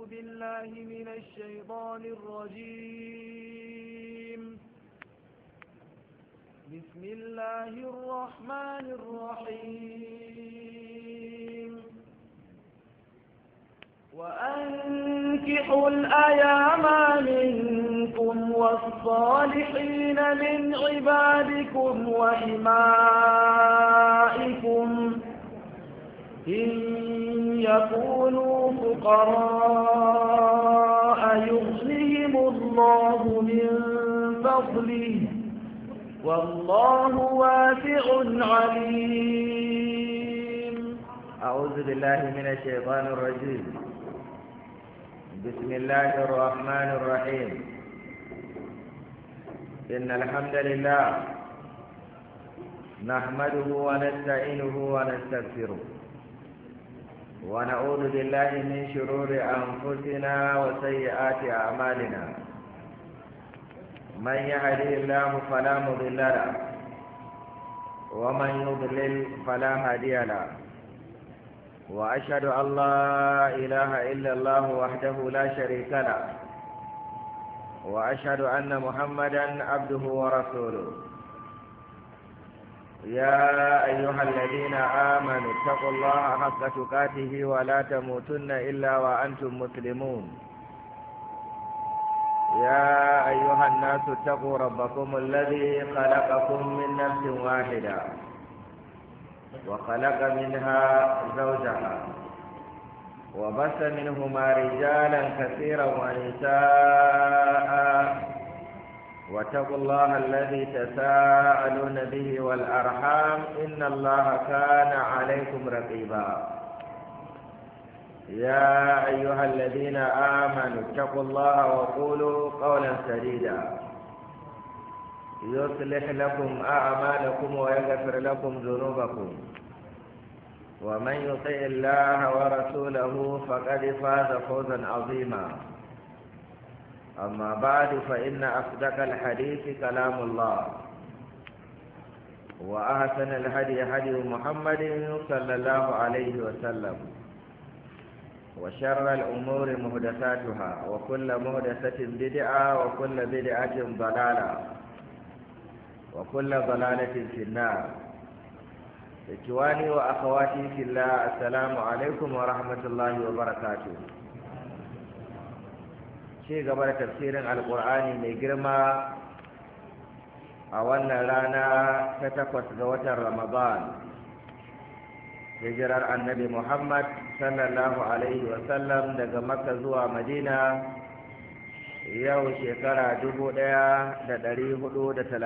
بالله من الشيطان الرجيم. بسم الله الرحمن الرحيم. وأنكحوا الأيام منكم والصالحين من عبادكم وإمائكم إن يكونوا فقراء يغنهم الله من فضله والله واسع عليم. أعوذ بالله من الشيطان الرجيم. بسم الله الرحمن الرحيم. إن الحمد لله نحمده ونستعينه ونستغفره ونعوذ بالله من شرور أنفسنا وسيئات أعمالنا. من يهده الله فلا مضل له ومن يضلل فلا هادي له، وأشهد أن لا إله إلا الله وحده لا شريك له، وأشهد أن محمدا عبده ورسوله. يا أيها الذين آمنوا اتقوا الله حق تقاته ولا تموتن إلا وأنتم مسلمون. يا أيها الناس اتقوا ربكم الذي خلقكم من نفس واحدة وخلق منها زوجها وبث منهما رجالا كثيرا ونساء، واتقوا الله الذي تساءلون به والأرحام إن الله كان عليكم رقيبا. يا أيها الذين آمنوا اتقوا الله وقولوا قولا سديدا يصلح لكم أعمالكم ويغفر لكم ذنوبكم، ومن يطع الله ورسوله فقد فاز فوزا عظيما. أما بعد فإن أصدق الحديث كلام الله، وأحسن الهدي هدي محمد صلى الله عليه وسلم، وشر الأمور محدثاتها وكل محدثة بدعة وكل بدعة ضلالة وكل ضلالة في النار. إخواني وأخواتي في الله، السلام عليكم ورحمة الله وبركاته. ci gaba da tafsirin alkur'ani mai girma a wannan rana ta 8 ga watan ramadan, hijirar annabi muhammad sallallahu alaihi wasallam daga makka zuwa madina, yau shekara 1433,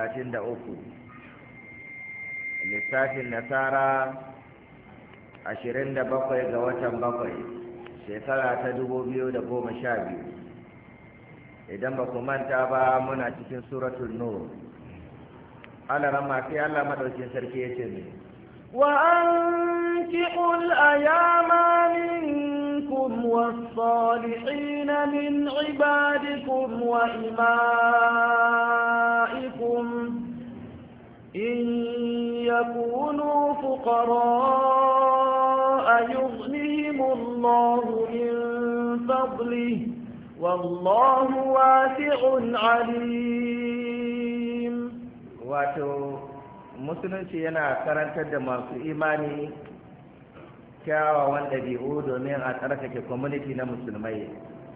lissafin nasara 27 ga watan 7 shekara ta 2012. idan ba ku manta ba muna cikin suratul nur. Allah rama sai Allah madaukin sarki yace ne wa ankihul ayama minkum was-salihin min ibadikum wa imaikum in yakunu fuqara yughnihimullahu min fadlihi wallahu wasi'un alim. Wato musulunci yana karantar da masu imani kyawawan ɗabi'u domin a tsarkake community na musulmai,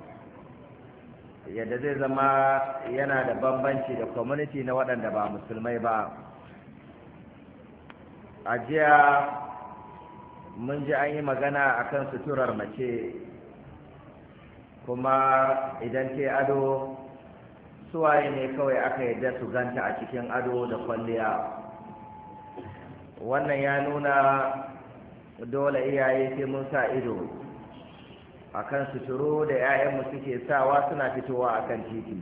yadda zai zama yana da bambanci da community na waɗanda ba musulmai ba. A jiya mun ji an yi magana akan suturar mace, kuma idan ta ado suwaye ne kawai aka yadda su ganta a cikin ado da kwalliya. Wannan ya nuna dole iyaye sai mun sa ido akan suturu da 'ya'yanmu suke sawa suna fitowa akan titi.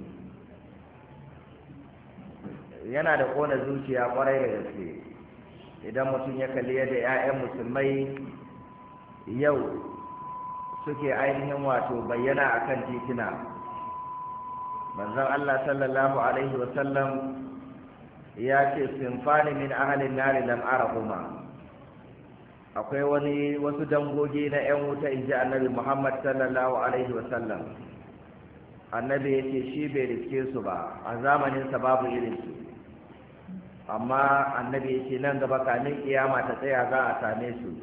Yana da ƙona zuciya ƙwarai da gaske idan mutum ya kalli yadda 'ya'yan musulmai yau suke ainihin wato bayyana akan titina. Manzon Allah sallallahu alaihi wasallam ya ce sinfani min ahlin nari lam arahuma, akwai wasu dangogi na 'yan wuta in ji annabi Muhammad sallallahu alaihi wasallam. Annabi ya ce shi bai riske su ba, a zamaninsa babu irinsu, amma annabi ya ce nan gaba kamin kiyama ta tsaya za a same su.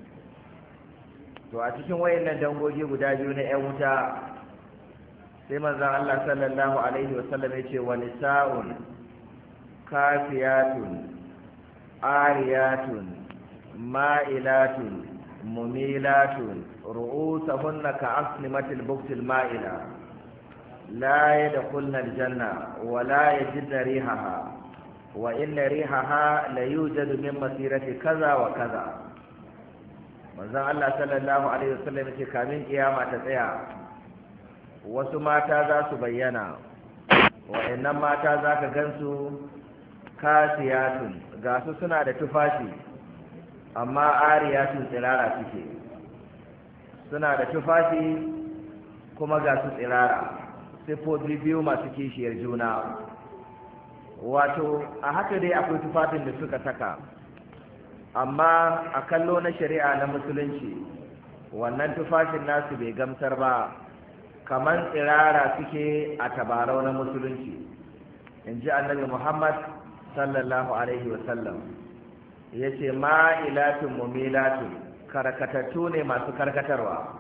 To a cikin wayannan dangogi guda biyu na 'yan wuta sai manzon Allah sallallahu alaihi wasallam ya ce wa nisa'un kafiyatun ariyatun ma'ilatun mumilatun ru'usahunna ka'asnimatil buktil ma'ila la yadkhulna aljanna wa la yajidna rihaha wa inna rihaha la yujadu min masirati kaza wa kaza. manzon Allah sallallahu alaihi wasallam ya ce kamin kiyama ta tsaya wasu mata za su bayyana, wa'annan mata za ka gansu kasiyatun, ga su suna da tufafi amma ariyatun tsirara suke, suna da tufafi kuma ga su tsirara, siffofi biyu masu kishiyar juna. Wato a haka dai akwai tufafin da suka saka, amma a kallo na shari'a na musulunci wannan tufafin nasu bai gamsar ba, kamar tsirara suke a tabarau na musulunci. in ji annabi Muhammad sallallahu alaihi wasallam ya ce ma'ilatun mumilatun, karkatattu ne masu karkatarwa.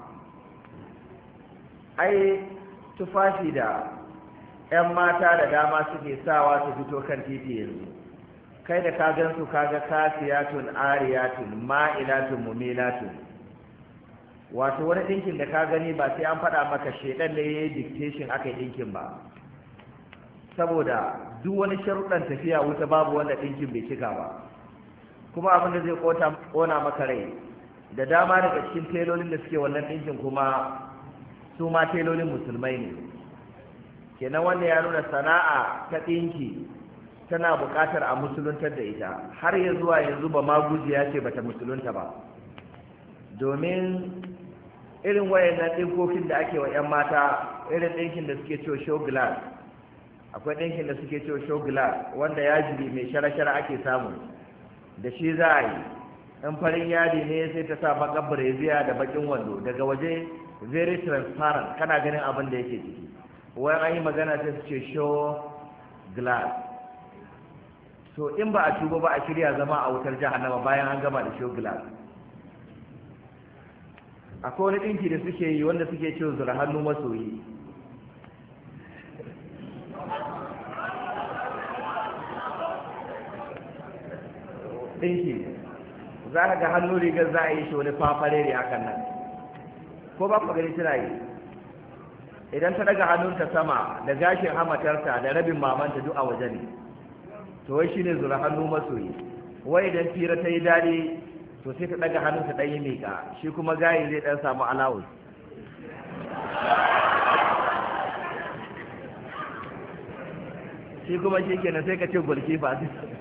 Ai tufafi da 'yan mata da dama suke sawa su fito kan titi yanzu, kai da ka gansu kaga kasiyatun ariyatun ma'ilatun mumilatun, wato wani ɗinkin da ka gani ba sai an faɗa maka shedan da ya yi dictation aka yi ɗinkin ba, saboda duk wani sharuɗan tafiya wuta babu wanda ɗinkin bai cika ba. kuma abin da zai ƙona maka rai, da dama daga cikin telolin da suke wannan ɗinkin kuma su ma telolin musulmai ne. kenan wanda ya nuna sana'a ta ɗinki tana buƙatar a musuluntar da ita. har ya zuwa yanzu ba ma gujiya ce bata musulunta ba, domin irin wayannan ɗinkokin da ake wa 'yan mata, irin ɗinkin da suke cewa show glass, akwai ɗinkin da suke cewa show glass wanda yaji mai shara-shara ake samu, da shi za a yi. in farin yadi ne sai ta sa baƙar breziya da baƙin wando, daga waje very transparent, kana ganin abin da yake ciki. wani an yi magana sai su ce show glass. so in ba a tuba ba a shirya zama a wutar jahannama bayan an gama da show glass. akwai wani ɗinki da suke yi wanda suke cewa zura hannu masoyi. ɗinki za ka ga hannu rigar za a yi shi wani fafarere a kan nan, ko ba ku gani tana yi. idan ta daga hannunta sama da gashin hamatarta da rabin mamanta duk a waje ne, to wai shine zura hannu masoyi. wai idan fira ta yi daɗi to sai ta daga hannunta ɗan yi miƙa, shi kuma gayi zai ɗan samu alawus. shi kuma shi kenan sai ka ce gulkifa.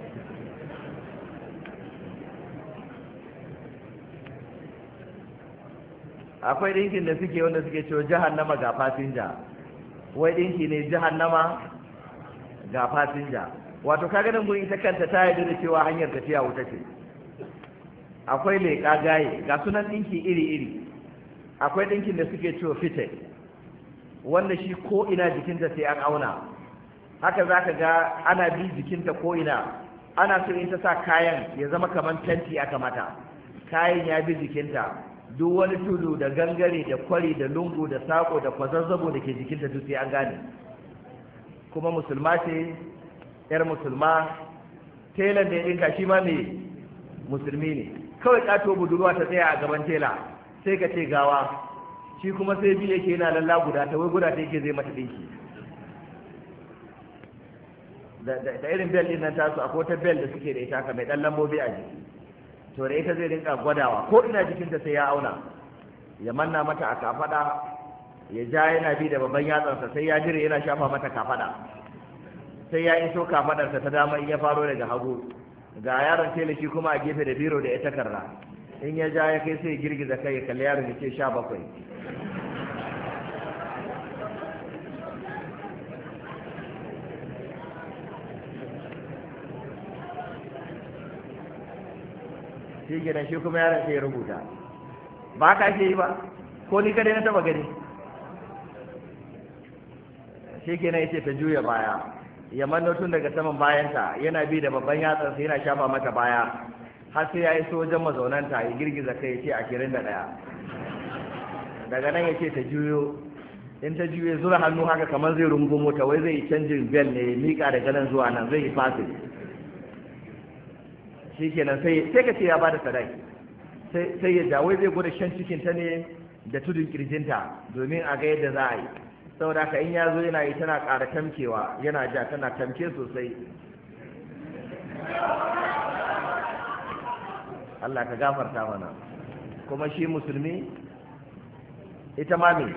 akwai ɗinkin da suke wanda suke cewa jahannama ga fasinja, wai ɗinki ne jahannama ga fasinja. wato kaga nan gurin ita kanta ta yarda da cewa hanyar tafiya wuta ce. akwai leƙa gaye, ga sunan ɗinki iri-iri. akwai ɗinkin da suke cewa fite, wanda shi ko ina jikinta sai an auna. haka za ka ga ana bi jikinta ko ina, ana so in ta sa kayan ya zama kamar fenti aka mata, kayan ya bi jikinta, duk wani tudu da gangare da kwari da lungu da sako da kwazazzabo da ke jikinta duk sai an gane. kuma musulma ce, yar musulma, telan da ya ɗinka shi ma mai musulmi ne. kawai ƙato budurwa ta tsaya a gaban tela sai ka ce gawa, shi kuma sai biyu yake yana lalla guda ta wai guda ta yake zai mata ɗinki. da irin bel ɗin nan tasu akwai wata bel da suke da ita haka mai ɗan lambobi a jiki, to da ita zai rinka gwadawa ko ina jikinta sai ya auna, ya manna mata a kafada, ya ja yana bi da babban yatsansa sai ya jire yana shafa mata kafada, sai ya iso kafadarsa ta dama in ya faro daga hagu, ga yaron tela shi kuma a gefe da biro da ita karra, in ya ja ya kai sai ya girgiza kai ya kalli yaron ya ce 17. shi kenan shi kuma yaron sai ya rubuta ba ka ake yi ba ko ni kadai na taba gani shi kenan yace ta juya baya ya manno tun daga saman bayanta yana bi da babban yatsan sai yana shafa mata baya har sai ya iso wajen mazaunanta ya girgiza kai yace 21 daga nan yace ta juyo in ta juye zura hannu haka kamar zai rungumo ta wai zai yi canjin bel ne mika daga nan zuwa nan zai yi fasin shikenan sai ka ce ya bada sadaki sai ya dawo zai gwada shan cikin ta ne da tudun kirjinta domin a ga yadda za a yi saboda haka in ya zo yana yi tana ƙara tamkewa yana ja tana tamke sosai Allah ka gafarta mana kuma shi musulmi ita ma me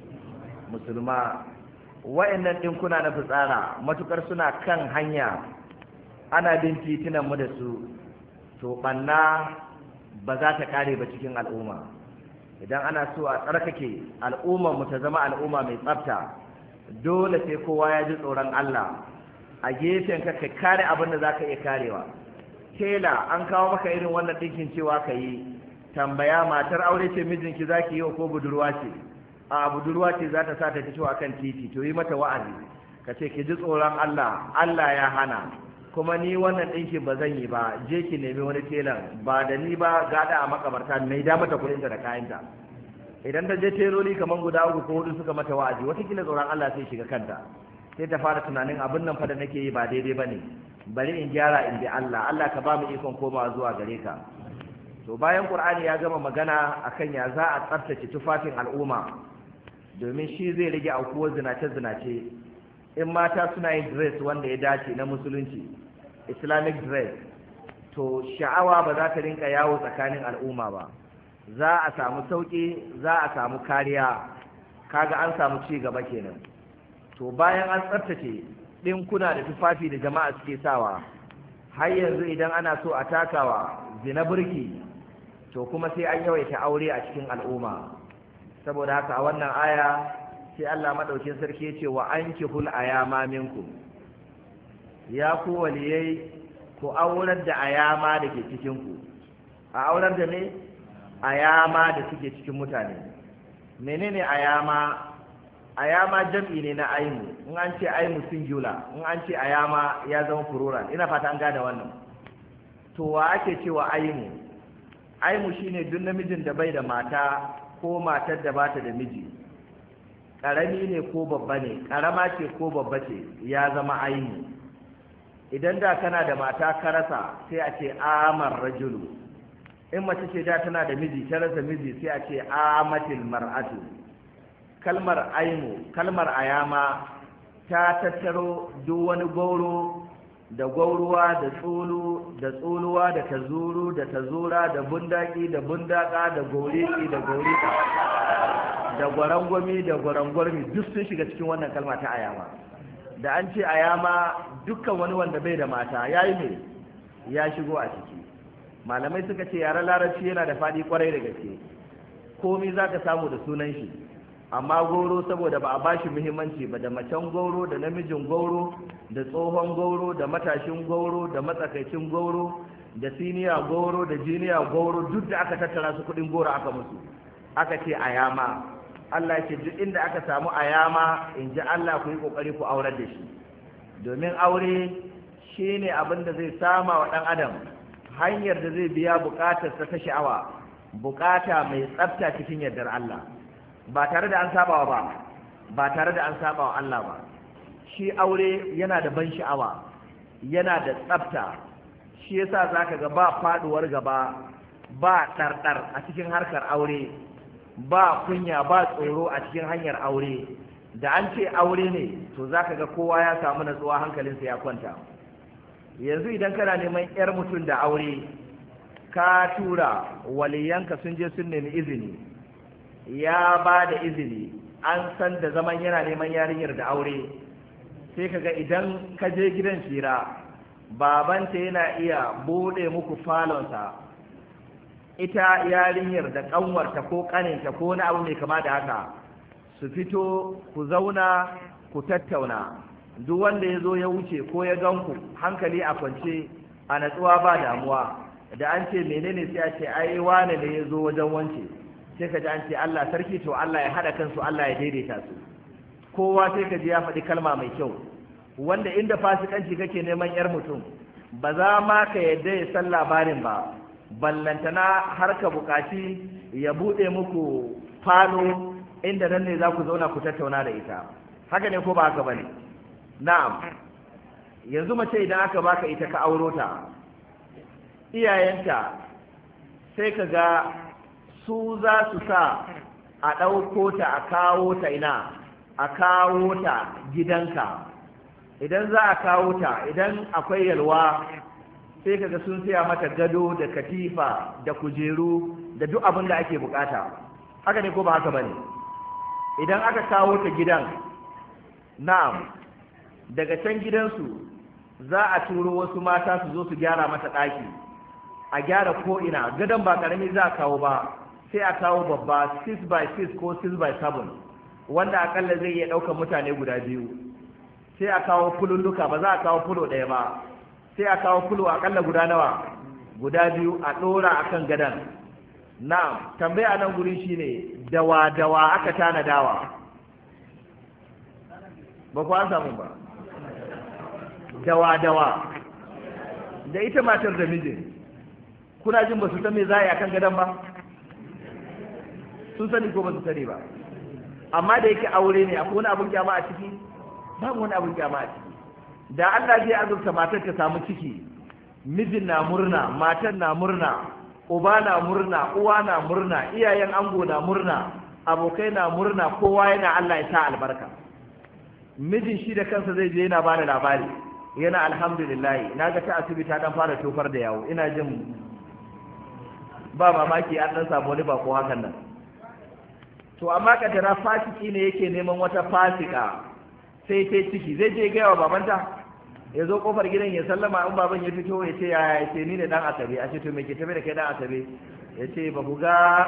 musulma wa'annan ɗinkuna na fitsara matukar suna kan hanya ana bin titunan mu da su to ɓanna ba za ta kare ba cikin al'umma idan ana so a tsarkake al'ummar mu ta zama al'umma mai tsafta dole sai kowa ya ji tsoron Allah a gefen ka kare abin da zaka iya karewa tela an kawo maka irin wannan dinkin cewa ka yi tambaya matar aure ce mijinki zaki yi ko budurwa ce a budurwa ce za ta sa ta fito akan titi to yi mata wa'azi ka ce ki ji tsoron Allah Allah ya hana kuma ni wannan ɗinkin ba zan yi ba je ki nemi wani telan ba da ni ba gada a makabarta mai da mata kuɗinta da kayanta idan ta je teloli kamar guda 3 ko 4 suka mata wa'azi watakila tsoron Allah sai shiga kanta sai ta fara tunanin abin nan fa da nake yi ba daidai bane bari in gyara in bi Allah Allah ka ba mu ikon komawa zuwa gare ka to bayan Qur'ani ya gama magana akan ya za a tsaftace tufafin al'umma domin shi zai rage aukuwar zinace-zinace in mata suna yin dress wanda ya dace na musulunci islamic dress to sha'awa ba za ta rinka yawo tsakanin al'umma ba za a samu sauƙi za a samu kariya kaga an samu ci gaba kenan to bayan an tsaftace ɗinkuna da tufafi da jama'a suke sawa har yanzu idan ana so a takawa zina burki to kuma sai an yawaita aure a cikin al'umma saboda haka a wannan aya sai Allah madaukin sarki ya ce wa ankihul ayama minkum ya ku waliyai ku aurar da ayama da ke cikin ku a aurar da ne ayama da suke cikin mutane menene ayama ayama jam'i ne na aimu in an ce aimu singular in an ce ayama ya zama plural ina fata an gane wannan to wa ake cewa aimu aimu shine duk namijin da bai da mata ko matar da bata da miji ƙarami ne ko babba ne ƙarama ce ko babba ce ya zama aimu idan da kana da mata ka rasa sai a ce amar rajulu in mace ce da tana da miji ta rasa miji sai a ce amatil mar'atu kalmar aimu kalmar ayama ta tattaro duk wani gauro da gwauruwa da tsulu da tsuluwa da tazuru da tazura da bundaki da bundaka da gauriki da gaurika da gwarangwami da gwarangwarmi duk sun shiga cikin wannan kalma ta ayama da an ce ayama dukkan wani wanda bai da mata ya yi mai ya shigo a ciki malamai suka ce yaren larabci yana da faɗi kwarai da gaske komi za ka samu da sunan shi amma goro saboda ba a bashi muhimmanci ba da macen goro da namijin goro da tsohon goro da matashin goro da matsakaicin goro da siniya goro da jiniya goro duk da aka tattara su kudin goro aka musu aka ce ayama Allah ya ce duk inda aka samu ayama in ji Allah ku yi kokari ku aurar da shi domin aure shine abin da zai sama wa dan adam hanyar da zai biya bukatarsa ta sha'awa bukata mai tsafta cikin yardar Allah ba tare da an sabawa ba tare da an sabawa Allah ba shi aure yana da ban sha'awa yana da tsafta shi yasa zaka ga ba faduwar gaba ba ɗarɗar a cikin harkar aure ba kunya ba tsoro a cikin hanyar aure da an ce aure ne to zaka ga kowa ya samu natsuwa hankalinsa ya kwanta yanzu idan kana neman 'yar mutum da aure ka tura waliyanka sun je sun nemi izini ya ba da izini an san da zaman yana neman yarinyar da aure sai kaga idan ka je gidan shira babanta yana iya bude muku falonsa ita yarinyar da kanwarta ko kaninta ko wani abu mai kama da haka su fito ku zauna ku tattauna duk wanda ya zo ya wuce ko ya ganku hankali a kwance a natsuwa ba damuwa da an ce menene sai a ce ai wane ne ya zo wajen wance, sai ka ji an ce Allah sarki, to Allah ya haɗa kansu, Allah ya daidaita su. Kowa sai ka ji ya faɗi kalma mai kyau, wanda inda fasikanci kake neman yar mutum ba za ma ka yadda ya san labarin ba, ballantana har ka buƙaci ya buɗe muku falo inda nan ne za ku zauna ku tattauna da ita. Haka ne ko ba haka bane? Na'am. Yanzu mace idan aka baka ita ka auro ta, iyayenta sai ka ga su za su sa a ɗauko ta a kawo ta ina, a kawo ta gidanka. Idan za a kawo ta, idan akwai yalwa sai ka ga sun siya mata gado da katifa da kujeru da duk abin da ake bukata. Haka ne ko ba haka bane? Idan aka kawo ta gidan, na'am, daga can gidansu za a turo wasu mata su zo su gyara mata ɗaki, a gyara ko'ina. Gadon ba ƙarami za a kawo ba, sai a kawo babba 6x6 ko 6x7 wanda akalla zai iya ɗaukar mutane guda biyu. Sai a kawo fululluka, ba za a kawo fulo ɗaya ba, sai a kawo fulo akalla guda nawa, guda biyu, a ɗora a kan gadon. Na'am, tambaya nan guri shine dawa aka tanadawa? Ba ku an samu ba. Dawa da ita matar da mijin, kuna jin ba su san me za a yi a kan gadon ba? Sun sani ko ba su sani ba? Amma da yake aure ne, akwai wani abun kyama a ciki? Babu wani abun kyama a ciki. Da Allah zai azurta matar ta samu ciki, mijin na murna, matar na murna, uba na murna, uwa na murna, iyayen ango na murna, abokai na murna, kowa yana Allah ya sa albarka. Mijin shi da kansa zai je yana bani labari, yana alhamdulillah, na ga ta asibiti ta dan fara tofar da yawo, ina jin ba mamaki an dan samu wani bako hakan nan. To amma kadara fasiki ne yake neman wata fasika, sai ta ciki, zai je gaya wa babanta, ya zo kofar gidan ya sallama, in baban ya fito ya ce yaya, ya ce ni ne dan asabe. A ce to me ke tafe da kai dan asabe? Ya ce ba ku ga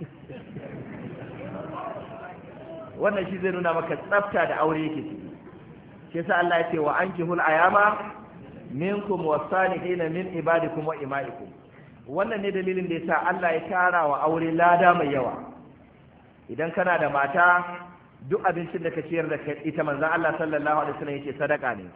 wannan shi zai nuna maka tsafta da aure yake ciki. Shi yasa Allah ya ce wa ankihul ayama minkum wasalihin min ibadikum wa imaikum. Wannan ne dalilin da yasa Allah ya tara wa aure lada mai yawa. Idan kana da mata, duk abincin da ka ciyar da ita, manzon Allah sallallahu alaihi wasallam yake sadaka ne.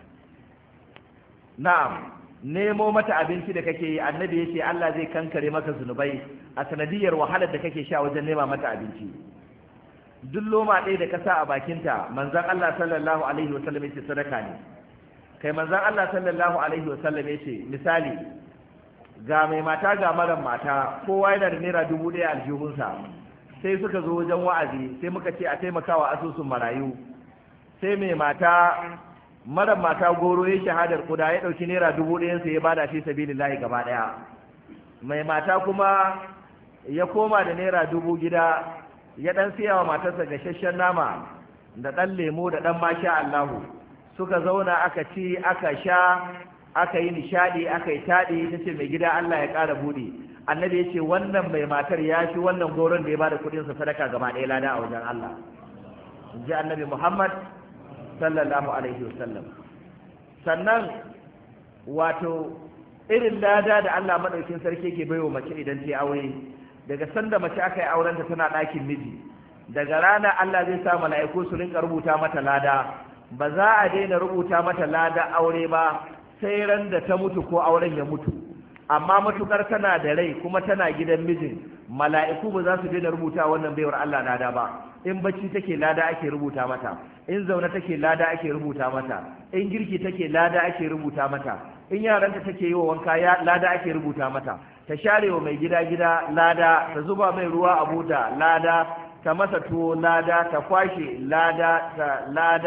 Na'am, nemo mata abinci da kake yi, annabi yace Allah zai kankare maka zunubai a sanadiyar wahalar da kake sha wajen nema mata abinci. Duk loma ɗaya da ka sa a bakinta, manzon Allah sallallahu alaihi wasallam yace sadaka ne. Kai manzon Allah sallallahu alaihi wasallam yace misali, ga mai mata ga maran mata, kowa yana da naira 1000 aljihunsa. Sai suka zo wajen wa'azi, sai muka ce a taimakawa asusun marayu. Sai mai mata, mara mata goro ya shahadar kuda, ya ɗauki naira 1000 sai ya bada fi sabilillahi gaba ɗaya. Mai mata kuma ya koma da naira 1000 gida, ya ɗan siya wa matarsa gasasshen nama da ɗan lemo da ɗan masha Allahu. Suka zauna aka ci, aka sha, aka yi nishaɗi, aka yi taɗi. Ta ce mai gida Allah ya ƙara buɗe. Annabi ya ce wannan mai matar ya fi wannan goron da ya bada kuɗinsa sadaka gaba ɗaya lada a wajen Allah. In ji Annabi Muhammad sallallahu alaihi wasallam. Sannan wato irin lada da Allah madaukin sarki ke baiwa mace idan ta aure, daga sanda mace aka yi aurenta tana ɗakin miji, daga rana Allah zai sa mala'iku su rinka rubuta mata lada. Ba za a daina rubuta mata lada aure ba sai ran da ta mutu ko auren ya mutu. Amma matukar tana da rai kuma tana gidan mijin, mala'iku ba za su daina rubuta wannan baiwar Allah lada ba. In bacci take lada ake rubuta mata, in zaune take lada ake rubuta mata, in girki take lada ake rubuta mata, in yaranta take yi wa wanka lada ake rubuta mata, ta share wa mai gida lada, ta zuba mai ruwa a buta lada, ta masa tuwo lada, ta kwashe lada, ta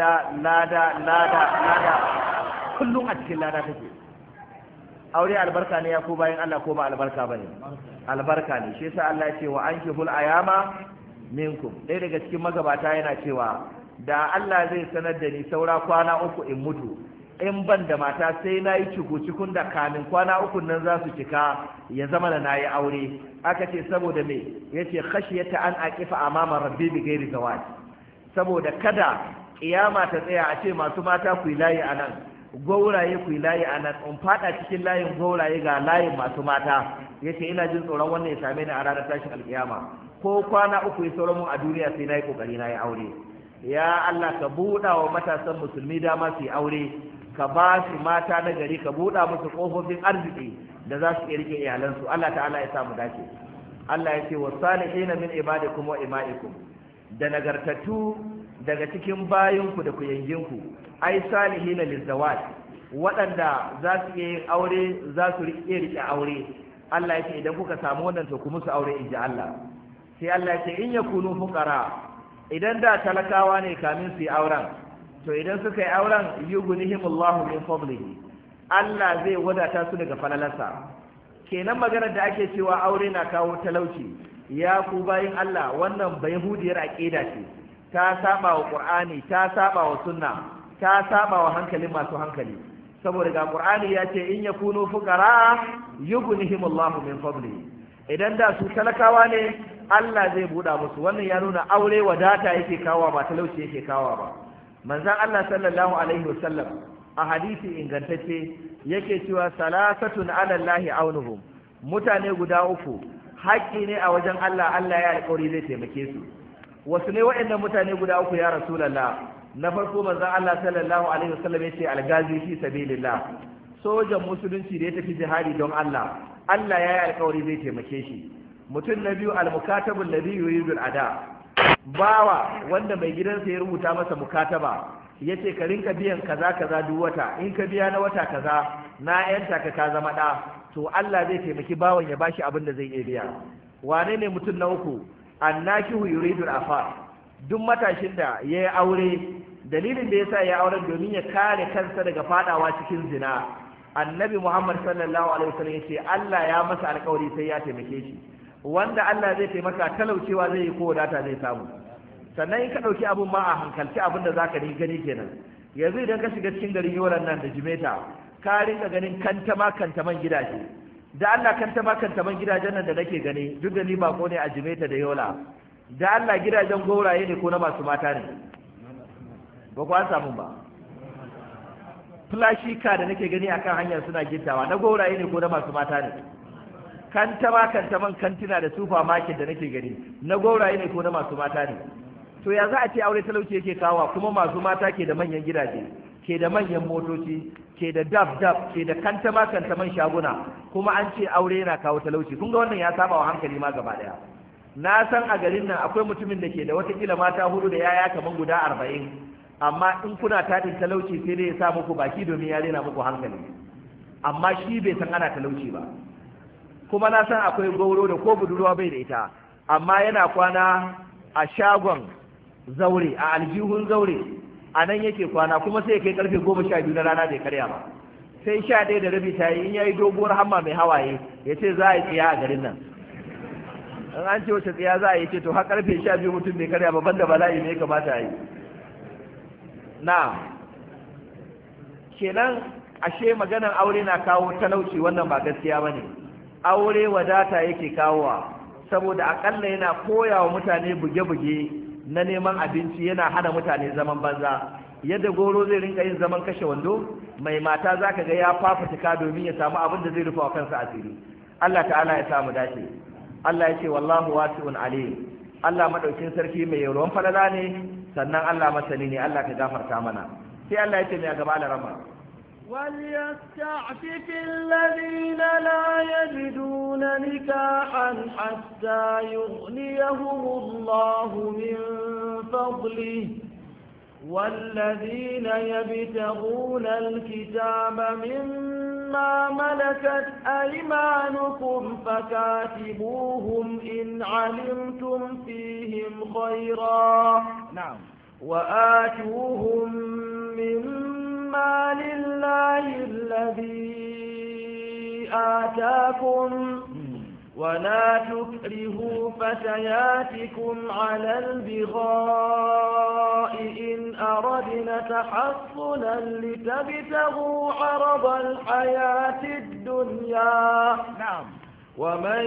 lada kullum a cikin lada take. Aure albarka ne ya ko bayan Allah ko ba albarka bane? Albarka ne. Shi yasa Allah ya ce wa ankihul ayama minkum. Ɗaya daga cikin magabata yana cewa da Allah zai sanar da ni saura kwana 3 in mutu, in ban da mata sai na yi cikun da kamin kwana 3 nan za su cika ya zama da na yi aure. Aka ce saboda me? Yace khashiyata an aqifa amama rabbi bi ghairi zawaj. Saboda kada kiyama ta tsaya a ce masu mata ku yi layi anan, gauraye ku yi layi a nan in fada cikin layin gauraye ga layin masu mata yace ina jin tsoron wannan ya same ni a ranar tashin alkiyama ko kwana uku ya sauran mu a duniya sai na yi kokari na yi aure. Ya Allah ka buɗa wa matasan musulmi dama su yi aure, ka ba su mata na gari, ka buɗa musu ƙofofin arziki da za su iya rike iyalansu. Allah ta'ala ya sa mu dace. Allah ya ce wa salihina min ibadikum wa ima'ikum, da nagartattu daga cikin bayinku da kuyanginku, ai salihina lizawaj, waɗanda za su iya yin aure, za su iya rike aure. Allah ya ce idan kuka samu wannan to ku musu aure in ji Allah. Sai Allah ya ce in yakunu fuqara, idan da talakawa ne kamin su yi auren, to idan suka yi auren yughnihimullahu min fadlihi, Allah zai wadata su daga falalarsa. Kenan maganar da ake cewa aure na kawo talauci, ya ku bayin Allah, wannan bayhudiyar aqida ce, ta saba wa Qur'ani, ta saba wa sunna, ta saba wa hankalin masu hankali. Saboda ga Qur'ani ya ce in yakunu fuqara yughnihimullahu min fadlihi, idan da su talakawa ne Allah zai buɗa musu. Wannan ya nuna aure wadata yake kawo ba talauci yake kawo ba. Manzon Allah sallallahu alaihi wasallam a hadisi ingantacce yake cewa salasatun ala Allahi aunuhum, mutane guda uku haƙƙi ne a wajen Allah, Allah ya alƙawari zai taimake su. Wasu ne waɗannan mutane guda uku ya Rasulullah? Na farko manzon Allah sallallahu alaihi wasallam yace algazi fi sabilillah, sojan musulunci da ya tafi jihadi don Allah, Allah ya yi alƙawari zai taimake shi. Mutum na biyu almukatabul ladhi yuridu al-ada, bawa wanda mai gidansa ya rubuta masa mukataba yace ka rinka biyan kaza kaza duk wata, in ka biya na wata kaza na yanta ka zama da, to Allah zai taimaki bawan ya bashi abin da zai iya biya. Wane ne mutum na uku? Annakihu yuridu al-afa, duk matashin da yayi aure, dalilin da yasa ya auren domin ya kare kansa daga fadawa cikin zina. Annabi Muhammad sallallahu alaihi wasallam yace Allah ya masa alƙawari sai ya taimake shi. Wanda Allah zai taimaka talaucewa zai yi ko wadata zai samu. Sannan in ka ɗauki abun ma a hankalci abin da za ka gani kenan. Yanzu idan ka shiga cikin garin Yolan nan da Jimeta, ka rinka ganin kantaman gidaje. Da Allah kantaman gidajen nan da nake gani, duk da ni bako ne a Jimeta da Yola. Da Allah gidajen gauraye ne ko na masu mata ne? Ba ku an samu ba. Flashika da nake gani akan hanyar suna gittawa, na gauraye ne ko na masu mata ne? Kantaman kantina da supermarket da nake gani, na gauraye ne ko na masu mata ne? To ya za a ce aure talauci yake kawo, kuma masu mata ke da manyan gidaje, ke da manyan motoci, ke da dab ke da kantaman shaguna, kuma an ce aure yana kawo talauci. Kun ga wannan ya saba wa hankali ma gaba daya. Na san a garin nan akwai mutumin da ke da watakila mata hudu da yaya kaman guda 40, amma in kuna tatin talauci sai dai ya sa muku baki domin ya rena muku hankali, amma shi bai san ana talauci ba. Kuma na san akwai gauro da ko budurwa bai da ita, amma yana kwana a shagon zaure, a aljihun zaure, a nan yake kwana, kuma sai kai karfe 12 na rana bai karya ba. Sai 11:30 ta yi, in yayi doguwar hamma mai hawaye ya ce za a yi tsiya a garin nan. In an ce wace tsiya za a yi, ce to har karfe 12 mutum bai karya ba, banda bala'i ne ya kamata a yi. Na kenan ashe maganar aure na kawo talauci, wannan ba gaskiya bane. Aure wadata yake kawowa, saboda akalla yana koya wa mutane buge-buge na neman abinci, yana hana mutane zaman banza. Yadda goro zai rinka yin zaman kashe wando, mai mata zaka ga ya fafutuka domin ya samu abin da zai rufa wa kansa asiri. Allah ta'ala ya samu dace. Allah ya ce wallahu wasi'un alim, Allah madaukin sarki mai yawan falala ne, sannan Allah masani ne. Allah ka gafarta mana. Sai Allah ya ce mai gaba da rama, وليستعفف الذين لا يجدون نكاحا حتى يغنيهم الله من فضله، والذين يبتغون الكتاب مما ملكت أيمانكم فكاتبوهم إن علمتم فيهم خيرا، نعم، وآتوهم مما لله الذي آتاكم، ولا تكرهوا فتياتكم على البغاء إن أردنا تحصنا لتبتغوا عرض الحياة الدنيا، نعم، ومن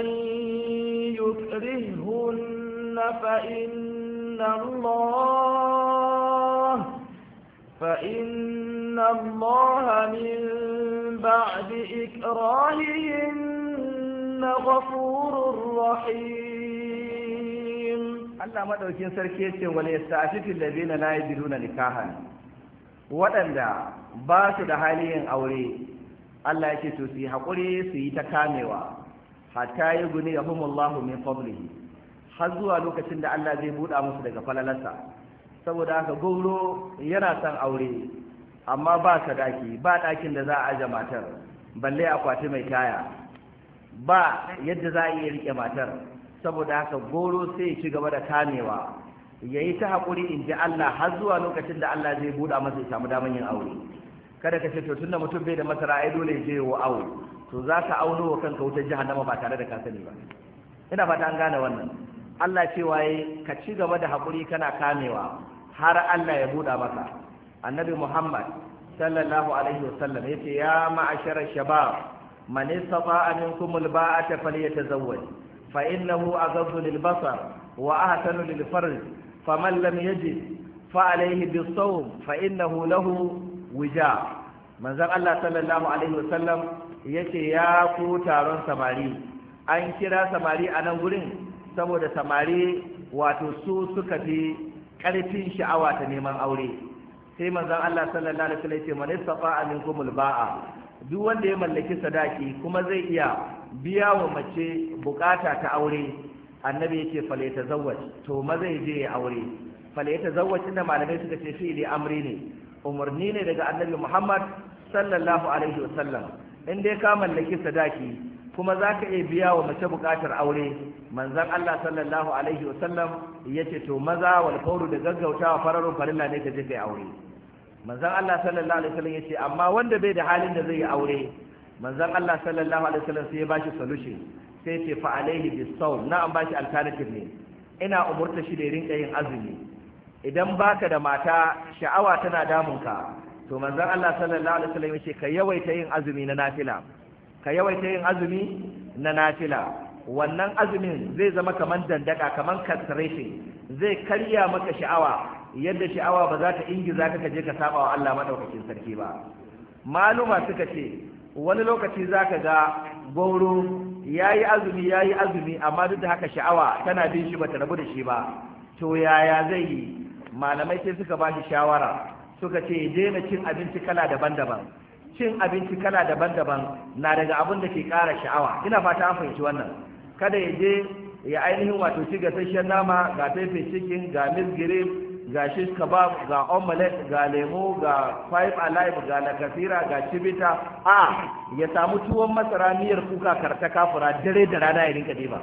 يكرههن فإن الله من بعد إكراههن غفور رحيم. الله ما دوكين sarki yace wal yasta'fifu alladhina la yajiduna nikahan, waɗanda ba su da halin aure Allah yake to su yi haƙuri su yi ta kamewa hatta yughniyahumullahu min fadlihi, har zuwa lokacin da Allah zai buɗa musu daga falalarsa. Saboda haka gauro yana son aure amma ba sadaki, ba ɗakin da za a aje matar, balle akwati mai taya, ba yadda za a iya riƙe matar. Saboda haka goro sai ya ci gaba da kamewa, ya yi ta haƙuri in ji Allah har zuwa lokacin da Allah zai buɗa masa ya samu damar yin aure. Kada ka ce to tunda mutum bai da masara ai dole ya je wa awo, to za ka auno wa kanka wutar jahannama ba tare da ka sani ba. Ina fata an gane wannan. Allah cewa yayi ka ci gaba da haƙuri kana kamewa har Allah ya buɗa maka. Annabi Muhammad sallallahu alaihi wasallam yace ya ma'ashara shabab man istata'a minkum alba'ata falyatazawwaj fa innahu aghaddu lilbasar wa ahsanu lilfarj faman lam yajid fa alayhi bis-sawm fa innahu lahu wija. Manzon Allah sallallahu alaihi wasallam yace ya ku taron samari, an kira samari a nan gurin saboda samari wato su suka fi ƙarfin sha'awa ta neman aure. Sai manzon Allah sallallahu alaihi wasallam ya ce man istata'a minkum al-ba'a, duk wanda ya mallaki sadaki kuma zai iya biya wa mace bukata ta aure, annabi yace falyatazawwaj, to maza je ya aure. Falyatazawwaj inda malamai suka ce fi'li amri ne, umarni ne daga annabi Muhammad sallallahu alaihi wasallam. In dai ka mallaki sadaki kuma za ka iya biya wa mace bukatar aure, manzan Allah sallallahu alaihi wasallam ya ce to maza wal fauru da gaggautawa fararun farilla ne ka je kai aure. Manzan Allah sallallahu alaihi wasallam ya ce amma wanda bai da halin da zai yi aure, manzan Allah sallallahu alaihi wasallam sai ya bashi solution, sai ce fa alaihi bisawm, na an bashi alternative ne, ina umurta shi da rinka yin azumi. Idan baka da mata sha'awa tana damunka, to manzan Allah sallallahu alaihi wasallam ya ce ka yawaita yin azumi na nafila, ka yawaita yin azumi na nafila. Wannan azumin zai zama kaman dandaka, kaman castration, zai karya maka sha'awa yadda sha'awa ba za ta ingiza ka je ka saba wa Allah madaukakin sarki ba. Maluma suka ce wani lokaci zaka ga goro yayi azumi amma duk da haka sha'awa tana bin shi bata rabu da shi ba, to yaya zai yi? Malamai sai suka ba shi shawara, suka ce daina cin abinci kala daban-daban. Cin abinci kala daban-daban na daga abin da ke ƙara sha'awa. Ina fata an fahimci wannan. Kada ya je ya ainihin wato ci gasasshen nama, ga fefe cikin, ga misgirif, ga shish kebab, ga omelette, ga lemo, ga five alive, ga lakasira, ga cibita. A ya samu tuwon masara miyar kuka karta kafura dare da rana ya rinka diba.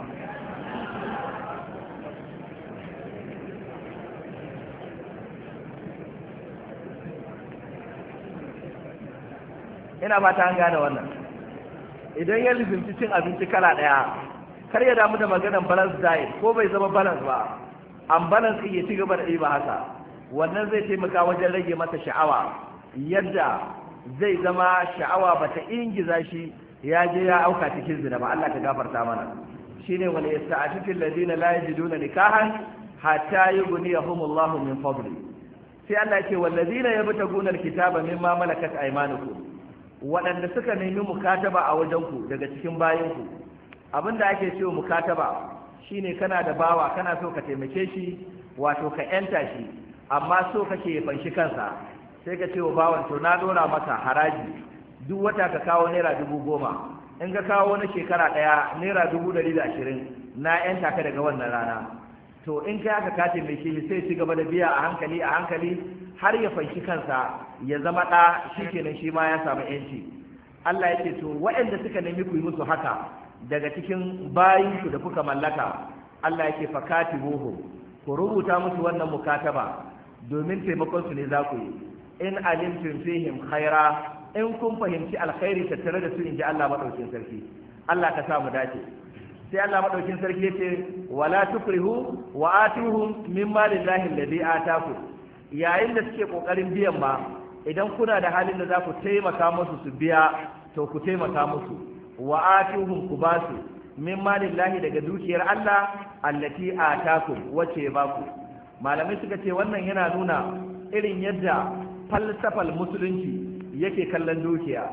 Ina fata an gane wannan. Idan ya lizinci cin abinci kala ɗaya, kar ya damu da maganar balance diet, ko bai zama balance ba, an balance ya ci gaba da ɗiba haka. Wannan zai taimaka wajen rage masa sha'awa, yadda zai zama sha'awa bata ingiza shi ya je ya auka cikin zina ba. Allah ka gafarta mana. Shine wal yasta'fifu alladhina la yajiduna nikahan hatta yughniyahumullahu min fadli. Sai Allah ya ce wallazina yabtaguna alkitaba mimma malakat aymanukum, waɗanda suka nemi mukataba a wajenku daga cikin bayanku. Abinda ake cewa mukataba shine kana da bawa, kana so ka taimake shi, wato ka yanta shi, amma so kake fanshi kansa, sai ka ce wa bawan to na dora maka haraji, duk wata ka kawo naira 10,000, in ka kawo wani shekara ɗaya naira 120, na yanta ka daga wannan rana. To in kai aka ka taimake shi sai ci gaba da biya a hankali har ya fanshi kansa ya zama ɗa, shi kenan shi ma ya samu yanci. Allah ya ce to waɗanda suka nemi ku yi musu haka daga cikin bayinku da kuka mallaka, Allah ya ce fakatibuhu, ku rubuta musu wannan mukataba domin taimakon su ne za ku yi. In alimtum fihim khaira, in kun fahimci alkhairi tattare da su, in ji Allah madaukin sarki. Allah ka sa mu dace. Sai Allah madaukin sarki ya ce wala tukrihu wa atuhum mimma lillahi alladhi ataku. Yayin da suke kokarin biyan ma, idan kuna da halin da za ku taimaka musu su biya, to ku taimaka musu. Wa atuhum, ku basu mimma lillahi daga dukiyar Allah allati atakum, wace ba ku. Malamai suka ce wannan yana nuna irin yadda falsafal musulunci yake kallon dukiya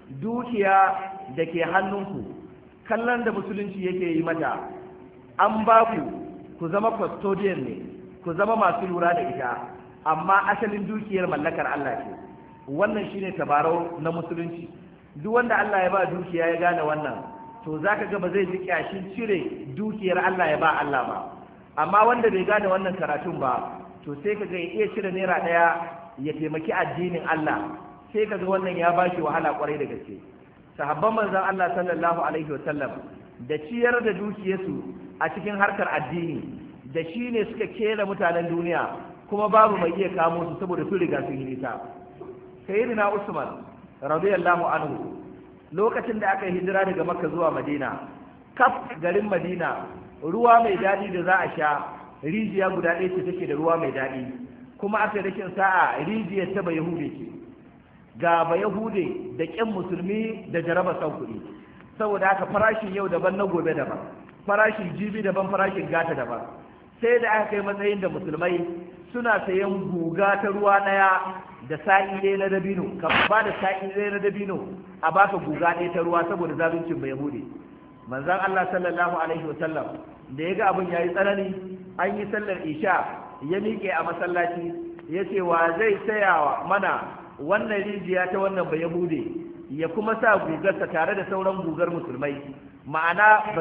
da ke hannunku kallon da musulunci yake yi mata an ba ku zama custodian ne, ku zama masu lura da ita, amma asalin dukiyar mallakar Allah ce. Wannan shine tabarau na musulunci. Duk wanda Allah ya ba dukiya ya gane wannan, to zaka ga ba zai ji kyashin cire dukiyar Allah ya ba Allah ba. Amma wanda bai gane wannan karatun ba, to sai kaga ya iya cire naira ɗaya ya taimaki addinin Allah, sai kaga wannan ya bashi wahala kwarai da gaske. Sahabban manzon Allah sallallahu alaihi wasallam da ciyar da dukiyarsu a cikin harkar addini da shi ne suka kera mutanen duniya, kuma babu mai iya kamo su saboda su riga sun yi nisa. Sayyidina Usman radiyallahu anhu lokacin da aka yi hijira daga Makka zuwa Madina, kaf garin Madina ruwa mai daɗi da za a sha rijiya guda ɗaya ce take da ruwa mai daɗi, kuma aka yi rashin sa'a rijiyar ta Bayahude ce. Ga Bayahude da ƙyan musulmi da jaraba san kuɗi, saboda haka farashin yau daban na gobe daban, farashin jibi daban, farashin gata daban. Sai da aka kai matsayin da musulmai suna sayan guga ta ruwa ɗaya da sa'i ɗaya na dabino, ka ba da sa'i ɗaya na dabino a baka guga ɗaya ta ruwa saboda zaluncin Bayahude. Manzon Allah sallallahu alaihi wasallam da ya ga abin yayi tsanani, an yi sallar isha ya miƙe a masallaci ya ce wa zai saya mana wannan rijiya ta wannan Bayahude ya kuma sa gugarsa tare da sauran gugar musulmai, ma'ana